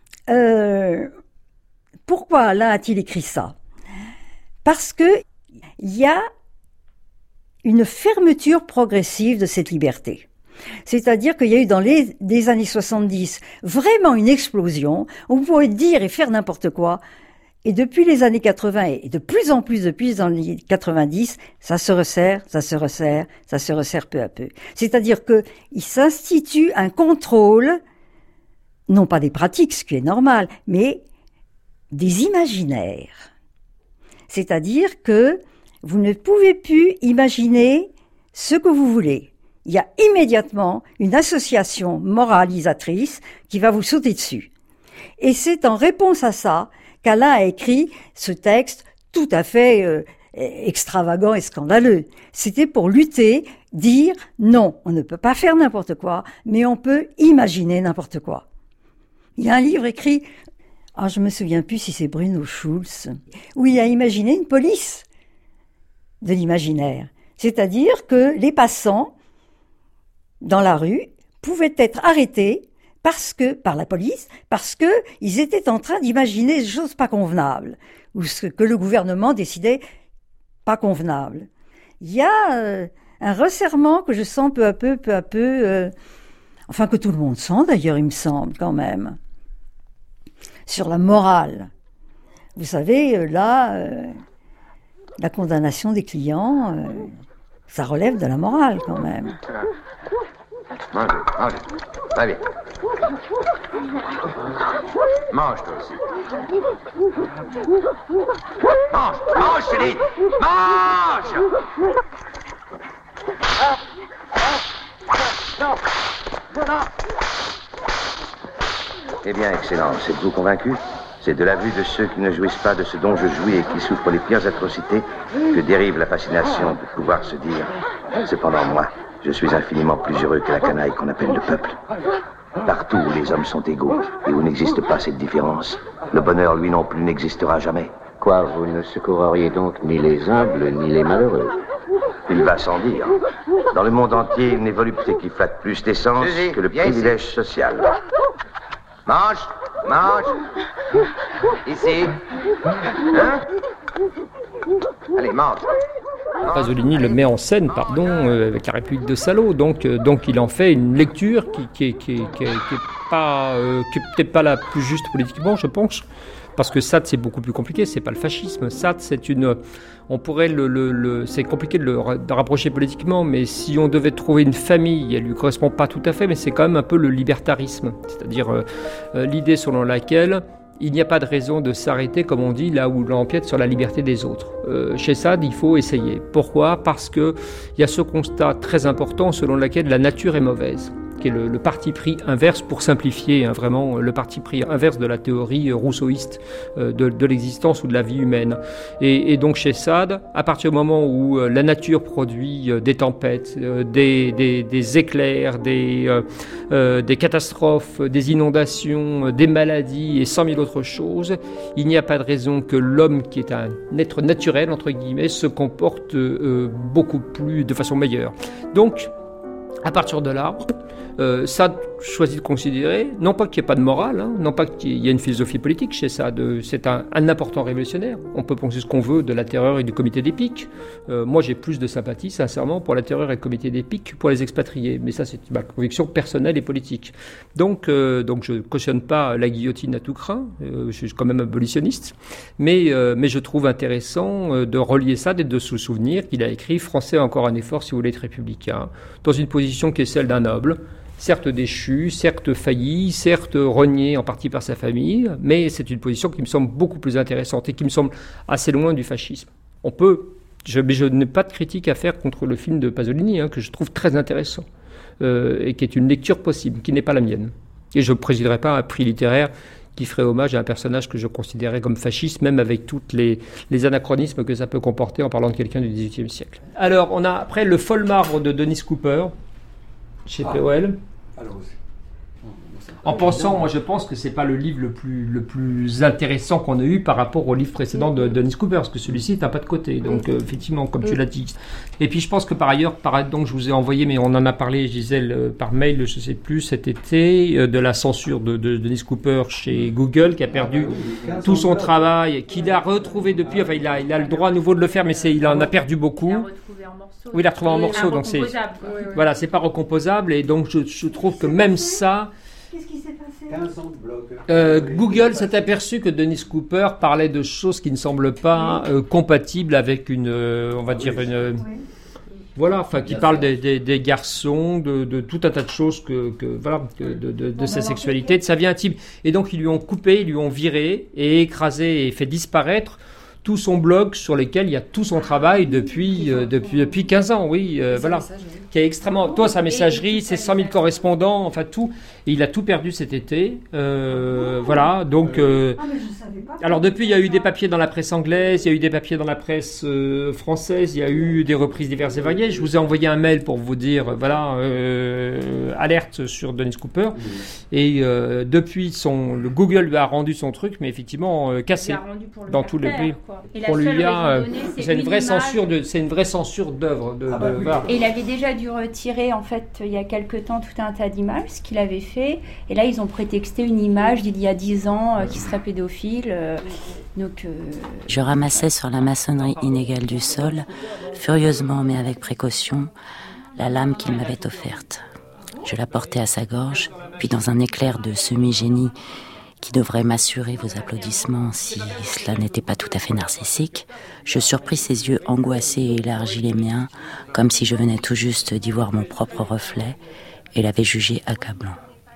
Speaker 3: pourquoi Alain a-t-il écrit ça? Parce que il y a une fermeture progressive de cette liberté. C'est-à-dire qu'il y a eu dans les années 70 vraiment une explosion, où on pouvait dire et faire n'importe quoi, et depuis les années 80, et de plus en plus depuis les années 90, ça se resserre peu à peu. C'est-à-dire que il s'institue un contrôle, non pas des pratiques, ce qui est normal, mais des imaginaires. C'est-à-dire que vous ne pouvez plus imaginer ce que vous voulez. Il y a immédiatement une association moralisatrice qui va vous sauter dessus. Et c'est en réponse à ça qu'Alain a écrit ce texte tout à fait extravagant et scandaleux. C'était pour lutter, dire non, on ne peut pas faire n'importe quoi, mais on peut imaginer n'importe quoi. Il y a un livre écrit, je me souviens plus si c'est Bruno Schulz, où il a imaginé une police de l'imaginaire. C'est-à-dire que les passants dans la rue pouvaient être arrêtés par la police, parce que ils étaient en train d'imaginer des choses pas convenables, ou ce que le gouvernement décidait pas convenable. Il y a un resserrement que je sens peu à peu, enfin que tout le monde sent d'ailleurs, il me semble quand même, sur la morale. Vous savez, là, la condamnation des clients, ça relève de la morale quand même.
Speaker 12: Mange. Très bien. Mange toi aussi. Mange, je te dis. Mange. Non. Eh bien, Excellence, êtes-vous convaincu? C'est de la vue de ceux qui ne jouissent pas de ce dont je jouis et qui souffrent les pires atrocités que dérive la fascination de pouvoir se dire « Cependant, moi, je suis infiniment plus heureux que la canaille qu'on appelle le peuple. » Partout où les hommes sont égaux et où n'existe pas cette différence, le bonheur, lui non plus, n'existera jamais.
Speaker 14: Quoi, vous ne secourriez donc ni les humbles ni les malheureux?
Speaker 12: Il va sans dire. Dans le monde entier, une volupté qui flatte plus l'essence que le privilège social. Mange. Ici. Hein? Allez, mange.
Speaker 6: Pasolini le met en scène, avec la République de Salo, donc il en fait une lecture qui est peut-être pas la plus juste politiquement, je pense, parce que Sade c'est beaucoup plus compliqué, c'est pas le fascisme. Sade on pourrait c'est compliqué de le rapprocher politiquement, mais si on devait trouver une famille, elle lui correspond pas tout à fait, mais c'est quand même un peu le libertarisme, c'est-à-dire l'idée selon laquelle il n'y a pas de raison de s'arrêter, comme on dit, là où l'on empiète sur la liberté des autres. Chez Sade, il faut essayer. Pourquoi ? Parce qu'il y a ce constat très important selon lequel la nature est mauvaise, qui est le parti pris inverse, pour simplifier vraiment, le parti pris inverse de la théorie rousseauiste de l'existence ou de la vie humaine. Et donc chez Sade, à partir du moment où la nature produit des tempêtes, des éclairs, des catastrophes, des inondations, des maladies et 100 000 autres choses, il n'y a pas de raison que l'homme, qui est un être naturel, entre guillemets, se comporte de façon meilleure. Donc, à partir de là, Sade choisit de considérer, non pas qu'il n'y ait pas de morale, non pas qu'il y ait une philosophie politique chez Sade, c'est un important révolutionnaire. On peut penser ce qu'on veut de la terreur et du comité des piques. Moi, j'ai plus de sympathie, sincèrement, pour la terreur et le comité des piques que pour les expatriés. Mais ça, c'est ma conviction personnelle et politique. Donc je ne cautionne pas la guillotine à tout crin. Je suis quand même abolitionniste. Mais je trouve intéressant de relier Sade et de se souvenir qu'il a écrit « Français, encore un effort si vous voulez être républicain », dans une position qui est celle d'un noble, certes déchu, certes failli, certes renié en partie par sa famille, mais c'est une position qui me semble beaucoup plus intéressante et qui me semble assez loin du fascisme. Mais je n'ai pas de critique à faire contre le film de Pasolini, que je trouve très intéressant, et qui est une lecture possible, qui n'est pas la mienne. Et je ne présiderai pas un prix littéraire qui ferait hommage à un personnage que je considérais comme fasciste, même avec tous les anachronismes que ça peut comporter en parlant de quelqu'un du XVIIIe siècle. Alors, on a après Le Fol Marbre de Denis Cooper, chez POL. En pensant, moi je pense que c'est pas le livre le plus intéressant qu'on a eu par rapport au livre précédent de Denis Cooper, parce que celui-ci est un pas de côté, donc effectivement, comme tu l'as dit. Et puis je pense que par ailleurs, donc je vous ai envoyé, mais on en a parlé, Gisèle, par mail, je sais plus, cet été, de la censure de Denis Cooper chez Google, qui a perdu tout son travail, qu'il a retrouvé depuis, enfin il a le droit à nouveau de le faire, mais il en a perdu beaucoup. Il l'a retrouvé en morceaux. Oui, il l'a retrouvé en morceaux, donc c'est... Voilà, c'est pas recomposable, et donc je trouve que même ça...
Speaker 3: Qu'est-ce qui s'est passé ?
Speaker 2: 15 ans de blog.
Speaker 6: Google s'est aperçu que Denis Cooper parlait de choses qui ne semblent pas compatibles avec on va dire une... Voilà, enfin, qui parle des garçons, de tout un tas de choses de sa sexualité, de sa vie intime. Et donc, ils lui ont coupé, ils lui ont viré et écrasé et fait disparaître tout son blog sur lequel il y a tout son travail depuis 15 ans, oui, voilà. Qui est extrêmement... Toi, sa messagerie, ses 100 000 correspondants, enfin tout. Et il a tout perdu cet été. Voilà, donc... alors depuis, il y a eu des papiers dans la presse anglaise, il y a eu des papiers dans la presse française, il y a eu des reprises diverses et variées. Je vous ai envoyé un mail pour vous dire, voilà, alerte sur Denis Cooper. Et depuis, le Google lui a rendu son truc, mais effectivement cassé. Dans tout le pays.
Speaker 15: quoi. Et
Speaker 6: Pour lui,
Speaker 15: c'est
Speaker 6: une vraie censure d'œuvre.
Speaker 15: Et il avait déjà dû retirer, en fait, il y a quelque temps, tout un tas d'images, ce qu'il avait fait. Et là, ils ont prétexté une image d'il y a 10 ans qui serait pédophile.
Speaker 16: Je ramassais sur la maçonnerie inégale du sol, furieusement mais avec précaution, la lame qu'il m'avait offerte. Je la portai à sa gorge, puis dans un éclair de semi-génie qui devrait m'assurer vos applaudissements si cela n'était pas tout à fait narcissique, je surpris ses yeux angoissés et élargis les miens, comme si je venais tout juste d'y voir mon propre reflet et l'avais jugé accablant.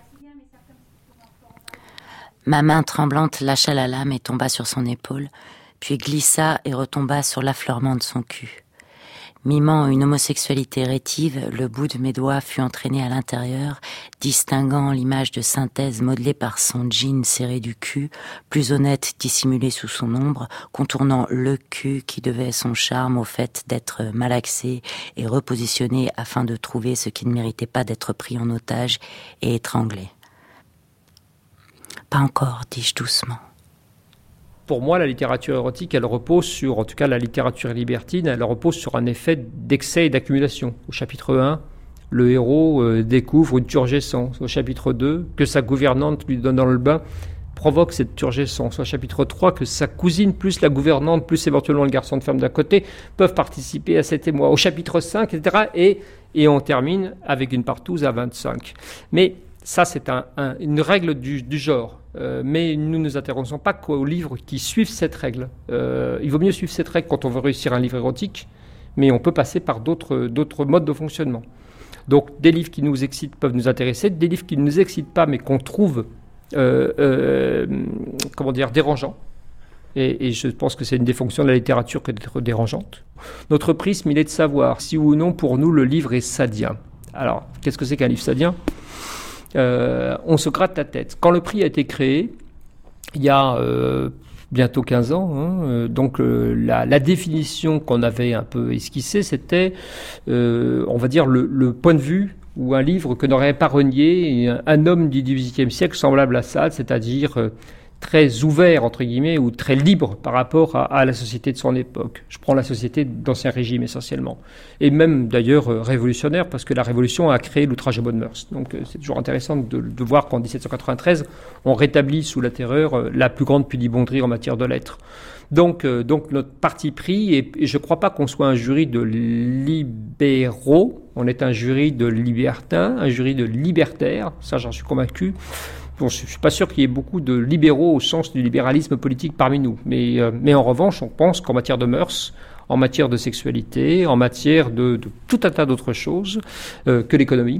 Speaker 16: Ma main tremblante lâcha la lame et tomba sur son épaule, puis glissa et retomba sur l'affleurement de son cul. Mimant une homosexualité rétive, le bout de mes doigts fut entraîné à l'intérieur, distinguant l'image de synthèse modelée par son jean serré du cul, plus honnête dissimulé sous son ombre, contournant le cul qui devait son charme au fait d'être malaxé et repositionné afin de trouver ce qui ne méritait pas d'être pris en otage et étranglé. « Pas encore », dis-je doucement.
Speaker 6: Pour moi, la littérature érotique, elle repose sur, en tout cas la littérature libertine, elle repose sur un effet d'excès et d'accumulation. Au chapitre 1, le héros découvre une turgescence. Au chapitre 2, que sa gouvernante lui donne dans le bain provoque cette turgescence. Au chapitre 3, que sa cousine, plus la gouvernante, plus éventuellement le garçon de ferme d'un côté, peuvent participer à cet émoi. Au chapitre 5, etc. Et on termine avec une partouze à 25. Mais ça, c'est une règle du genre. Mais nous ne nous intéressons pas qu'aux livres qui suivent cette règle. Il vaut mieux suivre cette règle quand on veut réussir un livre érotique, mais on peut passer par d'autres modes de fonctionnement. Donc, des livres qui nous excitent peuvent nous intéresser, des livres qui ne nous excitent pas, mais qu'on trouve dérangeants. Et je pense que c'est une des fonctions de la littérature que d'être dérangeante. Notre prisme, il est de savoir si ou non, pour nous, le livre est sadien. Alors, qu'est-ce que c'est qu'un livre sadien ? On se gratte la tête. Quand le prix a été créé, il y a bientôt 15 ans, la définition qu'on avait un peu esquissée, c'était, on va dire, le point de vue ou un livre que n'aurait pas renié un homme du XVIIIe siècle semblable à Sade, c'est-à-dire très ouvert, entre guillemets, ou très libre par rapport à la société de son époque. Je prends la société d'Ancien Régime essentiellement. Et même d'ailleurs révolutionnaire, parce que la Révolution a créé l'outrage aux bonnes mœurs. Donc c'est toujours intéressant de voir qu'en 1793, on rétablit sous la terreur la plus grande pudibonderie en matière de lettres. Donc notre parti pris, et je ne crois pas qu'on soit un jury de libéraux, on est un jury de libertins, un jury de libertaires, ça j'en suis convaincu. Bon, je ne suis pas sûr qu'il y ait beaucoup de libéraux au sens du libéralisme politique parmi nous. Mais en revanche, on pense qu'en matière de mœurs, en matière de sexualité, en matière de tout un tas d'autres choses que l'économie,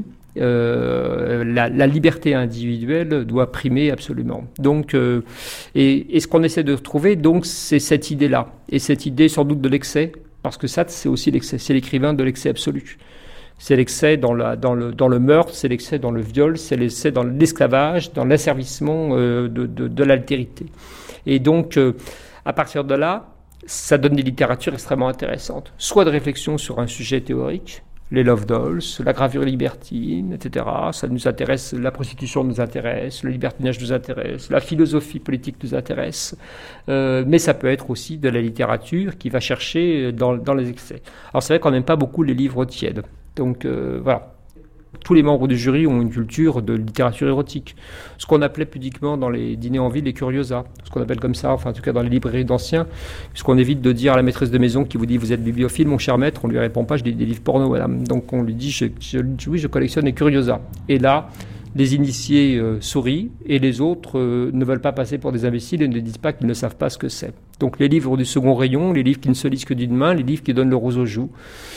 Speaker 6: la liberté individuelle doit primer absolument. Donc, et ce qu'on essaie de retrouver, donc, c'est cette idée-là. Et cette idée sans doute de l'excès, parce que ça, c'est aussi l'excès. C'est l'écrivain de l'excès absolu. C'est l'excès dans le meurtre, c'est l'excès dans le viol, c'est l'excès dans l'esclavage, dans l'asservissement de l'altérité. Et donc, à partir de là, ça donne des littératures extrêmement intéressantes. Soit de réflexion sur un sujet théorique, les love dolls, la gravure libertine, etc. Ça nous intéresse, la prostitution nous intéresse, le libertinage nous intéresse, la philosophie politique nous intéresse. Mais ça peut être aussi de la littérature qui va chercher dans les excès. Alors c'est vrai qu'on n'aime pas beaucoup les livres tièdes. Donc voilà, tous les membres du jury ont une culture de littérature érotique. Ce qu'on appelait pudiquement dans les dîners en ville les curiosas, ce qu'on appelle comme ça, enfin en tout cas dans les librairies d'anciens, puisqu'on évite de dire à la maîtresse de maison qui vous dit « vous êtes bibliophile, mon cher maître », on lui répond pas « je lis des livres porno, madame ». Donc on lui dit « oui, je collectionne les curiosas ». Et là, les initiés sourient et les autres ne veulent pas passer pour des imbéciles et ne disent pas qu'ils ne savent pas ce que c'est. Donc les livres du second rayon, les livres qui ne se lisent que d'une main, les livres qui donnent le rose aux joues.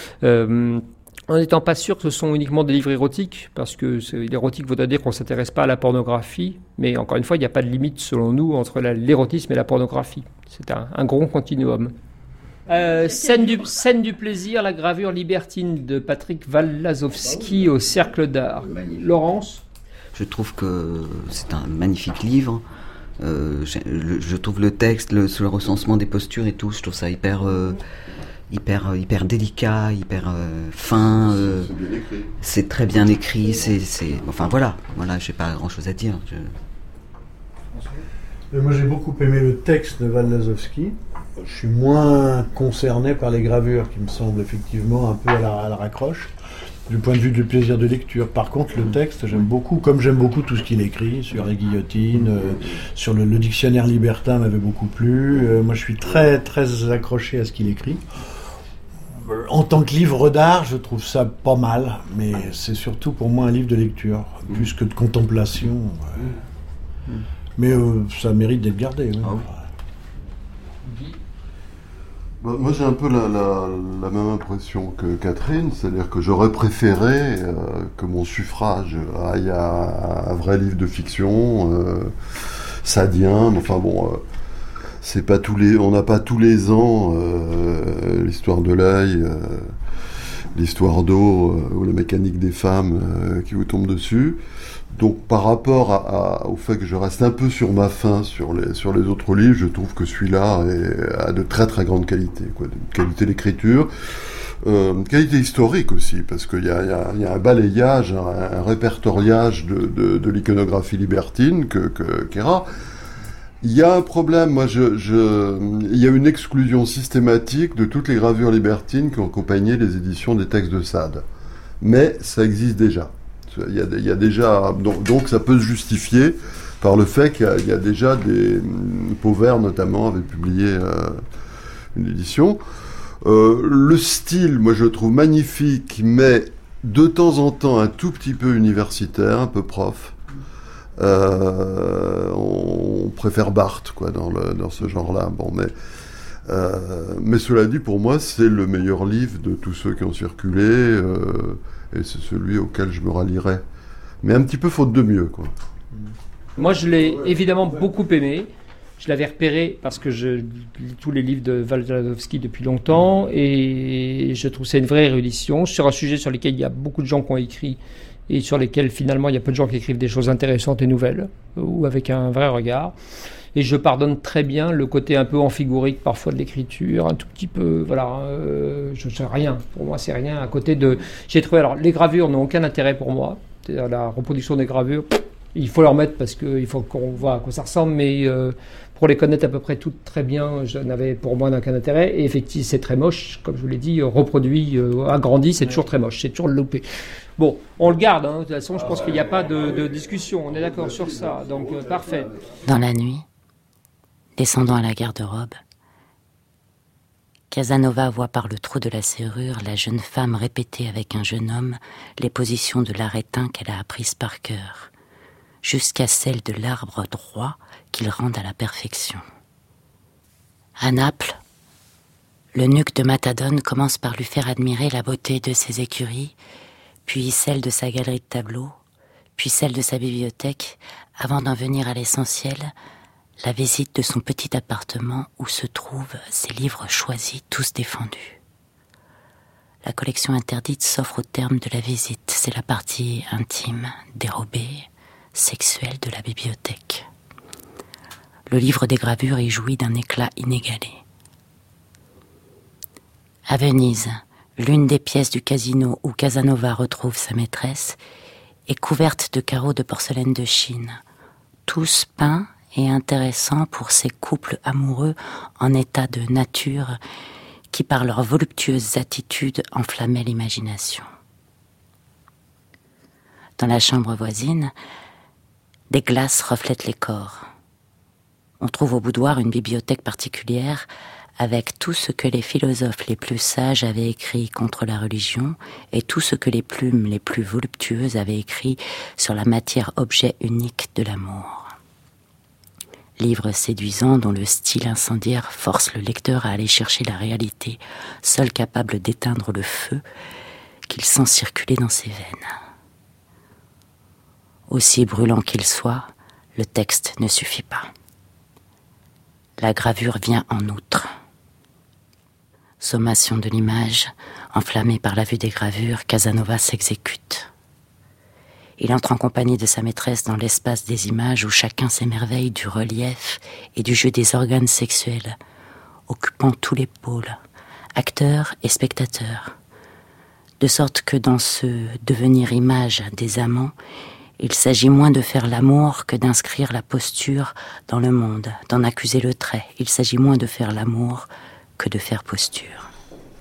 Speaker 6: En n'étant pas sûr que ce sont uniquement des livres érotiques, parce que l'érotique voudrait dire qu'on ne s'intéresse pas à la pornographie, mais encore une fois, il n'y a pas de limite, selon nous, entre l'érotisme et la pornographie. C'est un gros continuum. Scène du plaisir, la gravure libertine de Patrick Wałęsowski au Cercle d'Art. Laurence ?
Speaker 8: Je trouve que c'est un magnifique livre. Je trouve le texte, sur le recensement des postures et tout, je trouve ça hyper délicat, hyper fin. C'est très bien écrit. Enfin voilà, j'ai pas grand chose à dire.
Speaker 17: Moi j'ai beaucoup aimé le texte de Wałęsowski. Je suis moins concerné par les gravures, qui me semblent effectivement un peu à la raccroche, du point de vue du plaisir de lecture. Par contre, le texte, j'aime beaucoup, comme j'aime beaucoup tout ce qu'il écrit, sur les guillotines, sur le dictionnaire libertin m'avait beaucoup plu. Moi, je suis très, très accroché à ce qu'il écrit. En tant que livre d'art, je trouve ça pas mal, mais c'est surtout pour moi un livre de lecture, plus que de contemplation. Mais ça mérite d'être gardé. Oui.
Speaker 13: Moi, j'ai un peu la même impression que Catherine, c'est-à-dire que j'aurais préféré que mon suffrage aille à un vrai livre de fiction, sadien, enfin bon, c'est pas on n'a pas tous les ans l'histoire de l'œil, l'histoire d'eau ou la mécanique des femmes qui vous tombe dessus. Donc par rapport au fait que je reste un peu sur ma faim sur les autres livres, je trouve que celui-là a de très très grande qualité, quoi, de qualité d'écriture, qualité historique aussi, parce qu'il y a un balayage, un répertoriage de l'iconographie libertine qui est rare. Il y a un problème, moi il y a une exclusion systématique de toutes les gravures libertines qui ont accompagné les éditions des textes de Sade. Mais ça existe déjà. Il y a déjà, donc ça peut se justifier par le fait qu'il y a déjà Pauvert notamment avait publié une édition. Le style, moi je le trouve magnifique, mais de temps en temps un tout petit peu universitaire, un peu prof. On préfère Barthes, quoi, dans ce genre-là. Bon, mais cela dit, pour moi, c'est le meilleur livre de tous ceux qui ont circulé. Et c'est celui auquel je me rallierais. Mais un petit peu faute de mieux, quoi.
Speaker 6: Moi, je l'ai évidemment beaucoup aimé. Je l'avais repéré parce que je lis tous les livres de Waldowski depuis longtemps et je trouve que c'est une vraie érudition sur un sujet sur lequel il y a beaucoup de gens qui ont écrit et sur lesquels finalement il y a peu de gens qui écrivent des choses intéressantes et nouvelles ou avec un vrai regard. Et je pardonne très bien le côté un peu amphigorique parfois de l'écriture, un tout petit peu, voilà, je sais rien, pour moi c'est rien à côté de... J'ai trouvé, alors les gravures n'ont aucun intérêt pour moi, c'est-à-dire la reproduction des gravures, il faut leur mettre parce qu'il faut qu'on voit à quoi ça ressemble, mais pour les connaître à peu près toutes très bien, je n'avais pour moi aucun intérêt, et effectivement c'est très moche, comme je vous l'ai dit, reproduit, agrandi, c'est toujours très moche, c'est toujours loupé. Bon, on le garde, hein, de toute façon je pense qu'il n'y a pas de discussion, on est d'accord sur ça, donc parfait.
Speaker 16: Dans la nuit, descendant à la garde-robe, Casanova voit par le trou de la serrure la jeune femme répéter avec un jeune homme les positions de l'arétin qu'elle a apprises par cœur, jusqu'à celle de l'arbre droit qu'il rend à la perfection. À Naples, le nuque de Matadone commence par lui faire admirer la beauté de ses écuries, puis celle de sa galerie de tableaux, puis celle de sa bibliothèque, avant d'en venir à l'essentiel, la visite de son petit appartement où se trouvent ses livres choisis, tous défendus. La collection interdite s'offre au terme de la visite. C'est la partie intime, dérobée, sexuelle de la bibliothèque. Le livre des gravures y jouit d'un éclat inégalé. À Venise, l'une des pièces du casino où Casanova retrouve sa maîtresse est couverte de carreaux de porcelaine de Chine, tous peints et intéressant pour ces couples amoureux en état de nature qui, par leurs voluptueuses attitudes, enflammaient l'imagination. Dans la chambre voisine, des glaces reflètent les corps. On trouve au boudoir une bibliothèque particulière avec tout ce que les philosophes les plus sages avaient écrit contre la religion et tout ce que les plumes les plus voluptueuses avaient écrit sur la matière objet unique de l'amour. Livre séduisant dont le style incendiaire force le lecteur à aller chercher la réalité, seul capable d'éteindre le feu qu'il sent circuler dans ses veines. Aussi brûlant qu'il soit, le texte ne suffit pas. La gravure vient en outre. Sommation de l'image, enflammé par la vue des gravures, Casanova s'exécute. Il entre en compagnie de sa maîtresse dans l'espace des images où chacun s'émerveille du relief et du jeu des organes sexuels, occupant tous les pôles, acteurs et spectateurs, de sorte que dans ce devenir image des amants, Il s'agit moins de faire l'amour que d'inscrire la posture dans le monde, d'en accuser le trait. Il s'agit moins de faire l'amour que de faire posture.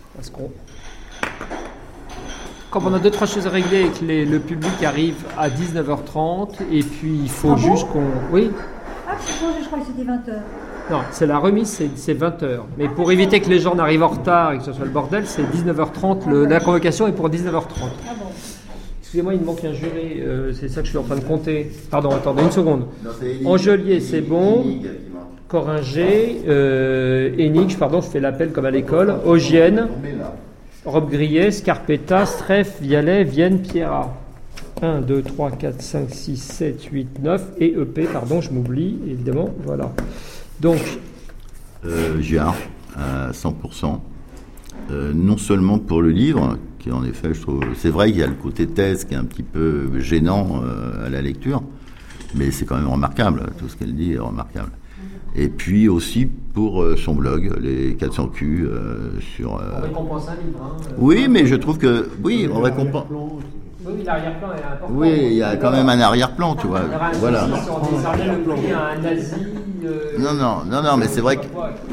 Speaker 6: Comme on a 2-3 choses à régler et que le public arrive à 19h30, et puis il faut juste qu'on... Oui.
Speaker 3: Ah, je crois que c'était 20h.
Speaker 6: Non, c'est la remise, c'est 20h. Mais pour éviter que les gens n'arrivent en retard et que ce soit le bordel, c'est 19h30. La convocation est pour 19h30.
Speaker 3: Ah bon.
Speaker 6: Excusez-moi, il me manque un juré, c'est ça que je suis en train de compter. Pardon, attendez une seconde. Angelier, c'est bon. Coringer, Énige, pardon, je fais l'appel comme à l'école. Ogienne, Robbe-Grillet, Scarpetta, Streff, Vialet, Vienne, Pierrat. 1, 2, 3, 4, 5, 6, 7, 8, 9. Et EP, pardon, je m'oublie, évidemment. Voilà. Donc.
Speaker 4: Giard, à 100%. Non seulement pour le livre, qui en effet, je trouve, c'est vrai qu'il y a le côté thèse qui est un petit peu gênant à la lecture, mais c'est quand même remarquable, tout ce qu'elle dit est remarquable. Et puis aussi pour son blog, les 400 Q sur...
Speaker 6: On récompense un livre.
Speaker 4: Oui, mais je trouve que... Oui, on récompense...
Speaker 6: Oui, l'arrière-plan est important.
Speaker 4: Oui, il y a quand même un arrière-plan, tu vois. Voilà.
Speaker 6: Si on décernait le prix à un nazi...
Speaker 4: Non, mais c'est vrai que...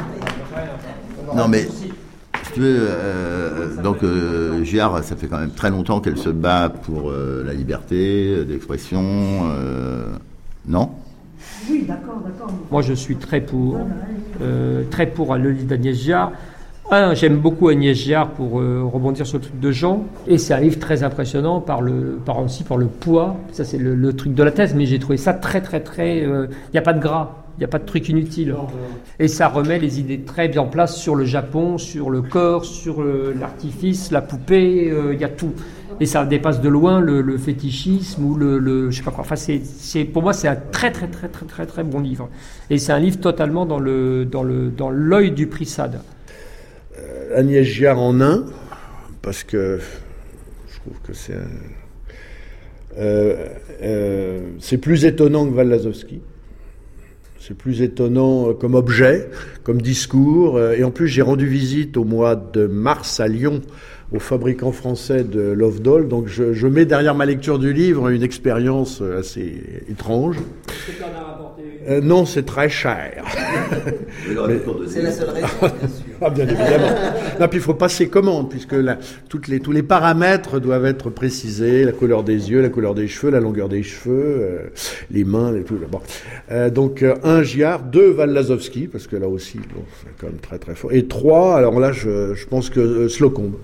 Speaker 4: Non, mais... Tu veux, donc Giard, ça fait quand même très longtemps qu'elle se bat pour la liberté d'expression, non ?
Speaker 3: Oui, d'accord.
Speaker 6: Moi, je suis très pour le livre d'Agnès Giard. J'aime beaucoup Agnès Giard pour rebondir sur le truc de Jean, et c'est un livre très impressionnant par le poids. Ça, c'est le truc de la thèse, mais j'ai trouvé ça très. Il n'y a pas de gras. Il n'y a pas de truc inutile. Et ça remet les idées très bien en place sur le Japon, sur le corps, sur l'artifice, la poupée, il y a tout. Et ça dépasse de loin le fétichisme ou je sais pas quoi. Enfin, pour moi, c'est un très bon livre. Et c'est un livre totalement dans l'œil du prix Sade.
Speaker 17: Agnès Giard en un, parce que je trouve que c'est plus étonnant que Waldazowski. C'est plus étonnant comme objet, comme discours. Et en plus, j'ai rendu visite au mois de mars à Lyon, au fabricant français de Lovedale. Donc je mets derrière ma lecture du livre une expérience assez étrange.
Speaker 6: Est-ce que tu en as rapporté
Speaker 17: Non, c'est très cher.
Speaker 8: C'est la seule raison, bien sûr.
Speaker 17: Ah, bien évidemment. Non, puis il faut passer commande, puisque tous les paramètres doivent être précisés, la couleur des yeux, la couleur des cheveux, la longueur des cheveux, les mains, tout. Bon. Donc 1 Giard, 2 Waldazowski, parce que là aussi, bon, c'est quand même très fort. Et 3, alors là, je pense que Slocombe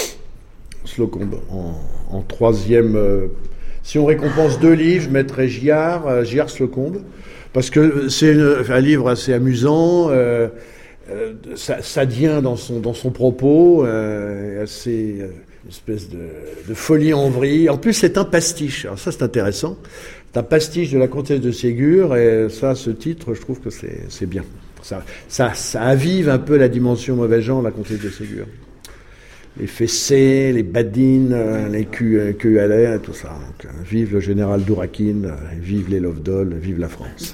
Speaker 17: en troisième. Si on récompense 2 livres, je mettrais Giard, Slocombe, parce que c'est un livre assez amusant. Sadien dans son propos, assez une espèce de folie en vrille. En plus, c'est un pastiche. Alors ça, c'est intéressant. C'est un pastiche de la comtesse de Ségur, et ça, ce titre, je trouve que c'est bien. Ça avive un peu la dimension mauvais genre, la comtesse de Ségur. Les fessées, les badines, les culs à l'air, tout ça. Donc, vive le général Dourakine, vive les Lovedale, vive la France.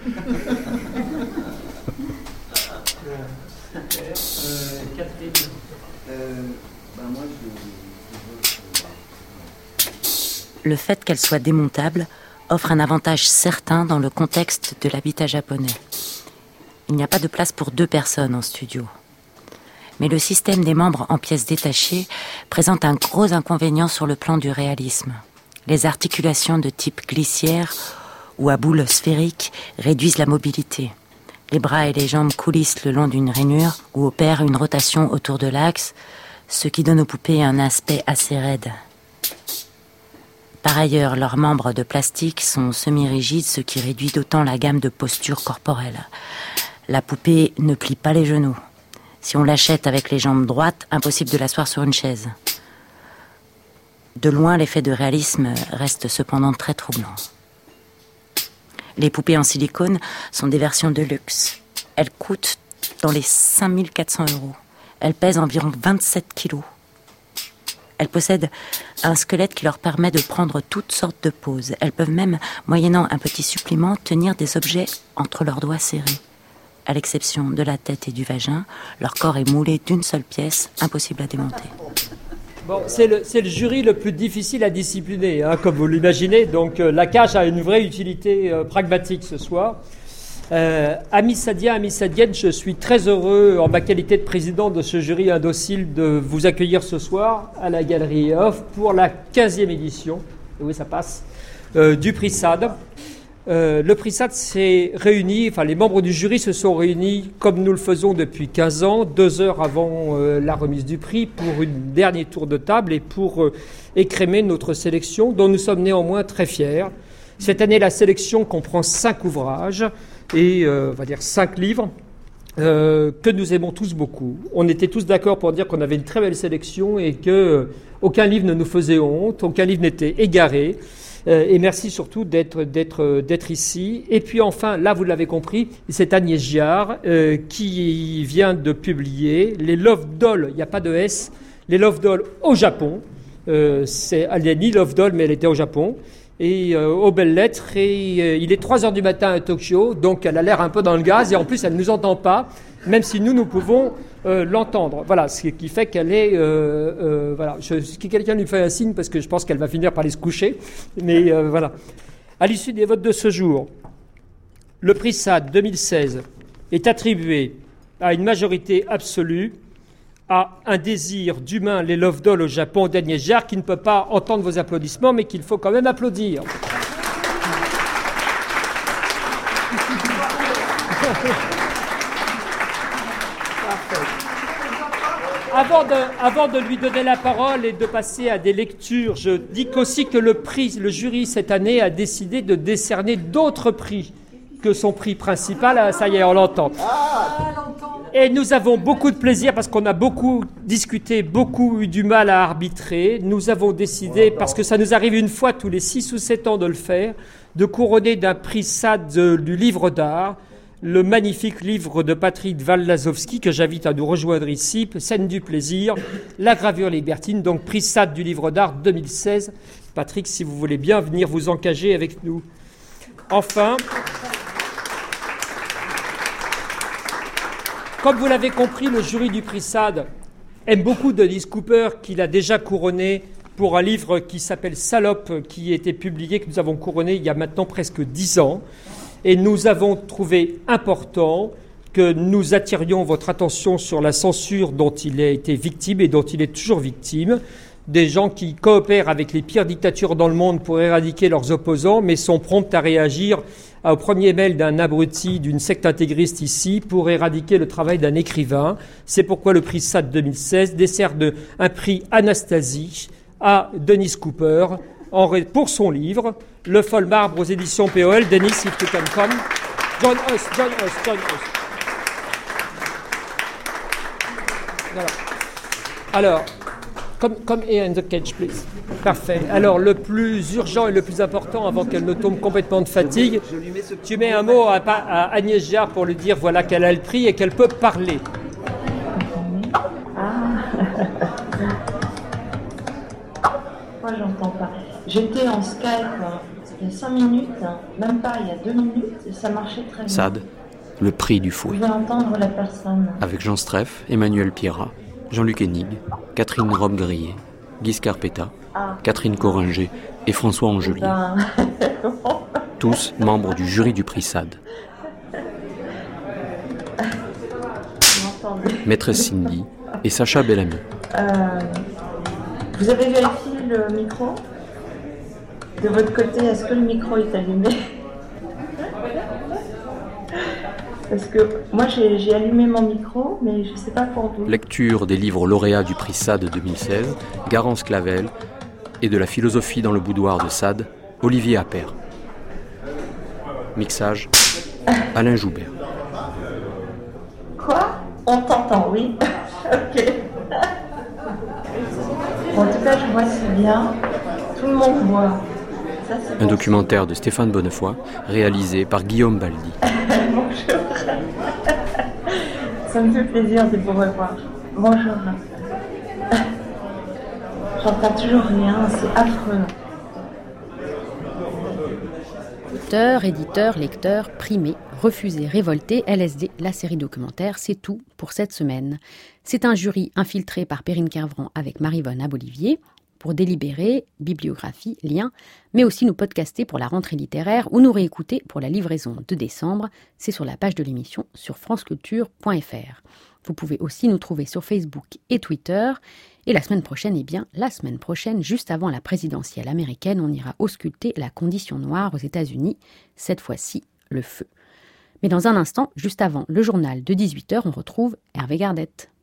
Speaker 16: Le fait qu'elle soit démontable offre un avantage certain dans le contexte de l'habitat japonais. Il n'y a pas de place pour 2 personnes en studio. Mais le système des membres en pièces détachées présente un gros inconvénient sur le plan du réalisme. Les articulations de type glissière ou à boule sphérique réduisent la mobilité. Les bras et les jambes coulissent le long d'une rainure ou opèrent une rotation autour de l'axe, ce qui donne aux poupées un aspect assez raide. Par ailleurs, leurs membres de plastique sont semi-rigides, ce qui réduit d'autant la gamme de postures corporelles. La poupée ne plie pas les genoux. Si on l'achète avec les jambes droites, impossible de l'asseoir sur une chaise. De loin, l'effet de réalisme reste cependant très troublant. Les poupées en silicone sont des versions de luxe. Elles coûtent dans les 5 400 €. Elles pèsent environ 27 kilos. Elles possèdent un squelette qui leur permet de prendre toutes sortes de poses. Elles peuvent même, moyennant un petit supplément, tenir des objets entre leurs doigts serrés. À l'exception de la tête et du vagin, leur corps est moulé d'une seule pièce, impossible à démonter.
Speaker 6: Bon, c'est le jury le plus difficile à discipliner, hein, comme vous l'imaginez. Donc la cage a une vraie utilité pragmatique ce soir. Amis Sadiens, amis Sadiennes, je suis très heureux, en ma qualité de président de ce jury indocile, de vous accueillir ce soir à la Galerie Off pour la 15e édition, oui ça passe, du prix SAD. Le prix SAD s'est réuni, enfin les membres du jury se sont réunis comme nous le faisons depuis 15 ans, 2 heures avant la remise du prix, pour une dernier tour de table et pour écrémer notre sélection, dont nous sommes néanmoins très fiers. Cette année, la sélection comprend 5 ouvrages et on va dire 5 livres que nous aimons tous beaucoup. On était tous d'accord pour dire qu'on avait une très belle sélection et que aucun livre ne nous faisait honte, aucun livre n'était égaré. Et merci surtout d'être ici. Et puis enfin, là vous l'avez compris, c'est Agnès Giard qui vient de publier les Love Dolls, il n'y a pas de S, les Love Dolls au Japon. Elle n'est ni Love Doll, mais elle était au Japon. Et aux belles lettres, et il est 3h du matin à Tokyo, donc elle a l'air un peu dans le gaz, et en plus elle ne nous entend pas, même si nous pouvons l'entendre. Voilà, ce qui fait qu'elle est... voilà, si quelqu'un lui fait un signe, parce que je pense qu'elle va finir par aller se coucher, mais voilà. À l'issue des votes de ce jour, le prix SAD 2016 est attribué à une majorité absolue à Un désir d'humain, les Love Dolls au Japon, d'Agnès Giard, qui ne peut pas entendre vos applaudissements, mais qu'il faut quand même applaudir. Avant de lui donner la parole et de passer à des lectures, je dis qu'aussi que le jury cette année a décidé de décerner d'autres prix que son prix principal. Ah, ça y est, on l'entend. Et nous avons beaucoup de plaisir parce qu'on a beaucoup discuté, beaucoup eu du mal à arbitrer. Nous avons décidé, parce que ça nous arrive une fois tous les 6 ou 7 ans de le faire, de couronner d'un prix SAD du livre d'art le magnifique livre de Patrick Waldazowski, que j'invite à nous rejoindre ici, Scène du plaisir, La gravure libertine, donc prix SAD du livre d'art 2016. Patrick, si vous voulez bien venir vous engager avec nous. Enfin, comme vous l'avez compris, le jury du prix SAD aime beaucoup Dennis Cooper, qu'il a déjà couronné pour un livre qui s'appelle Salope, qui a été publié, que nous avons couronné il y a maintenant presque 10 ans. Et nous avons trouvé important que nous attirions votre attention sur la censure dont il a été victime et dont il est toujours victime. Des gens qui coopèrent avec les pires dictatures dans le monde pour éradiquer leurs opposants, mais sont prompts à réagir au premier mail d'un abruti d'une secte intégriste ici pour éradiquer le travail d'un écrivain. C'est pourquoi le prix SAD 2016 décerne un prix Anastasie à Dennis Cooper pour son livre Le Fol Marbre aux éditions POL. Dennis, if you can come. Join us. Voilà. Alors, come here in the cage, please. Parfait. Alors, le plus urgent et le plus important, avant qu'elle ne tombe complètement de fatigue, tu mets un mot à Agnès Giard pour lui dire voilà qu'elle a le prix et qu'elle peut parler.
Speaker 18: Moi, j'entends pas. J'étais en Skype il y a 5 minutes, même pas, il y a 2 minutes, et ça marchait très bien.
Speaker 7: SAD, le prix du fouet.
Speaker 18: Je vais entendre la personne.
Speaker 7: Avec Jean Streff, Emmanuel Pierrat, Jean-Luc Hennig, Catherine Robbe-Grillet, Guy Scarpetta, Catherine Coringer et François Angelier. Tous membres du jury du prix SAD. Maîtresse Cindy et Sacha Bellamy.
Speaker 18: Vous avez vérifié le micro ? De votre côté, est-ce que le micro est allumé ? Parce que moi, j'ai allumé mon micro, mais je ne sais pas pour vous.
Speaker 7: Lecture des livres lauréats du prix SAD 2016, Garance Clavel, et de la philosophie dans le boudoir de SAD, Olivier Appert. Mixage, Alain Joubert.
Speaker 18: Quoi ? On t'entend, oui. Ok. Bon, en tout cas, je vois si bien. Tout le monde voit. Ça,
Speaker 7: un documentaire de Stéphane Bonnefoy, réalisé par Guillaume Baldi.
Speaker 18: Bonjour. Ça me fait plaisir de vous revoir. Bonjour. J'entends toujours rien, c'est affreux.
Speaker 1: Auteur, éditeur, lecteur, primé, Refusé, révolté, LSD, la série documentaire, c'est tout pour cette semaine. C'est un jury infiltré par Perrine Kervran avec Maryvonne Abolivier pour délibérer, bibliographie, liens, mais aussi nous podcaster pour la rentrée littéraire ou nous réécouter pour la livraison de décembre. C'est sur la page de l'émission sur franceculture.fr. Vous pouvez aussi nous trouver sur Facebook et Twitter. Et la semaine prochaine, juste avant la présidentielle américaine, on ira ausculter la condition noire aux États-Unis, cette fois-ci le feu. Mais dans un instant, juste avant le journal de 18h, on retrouve Hervé Gardette.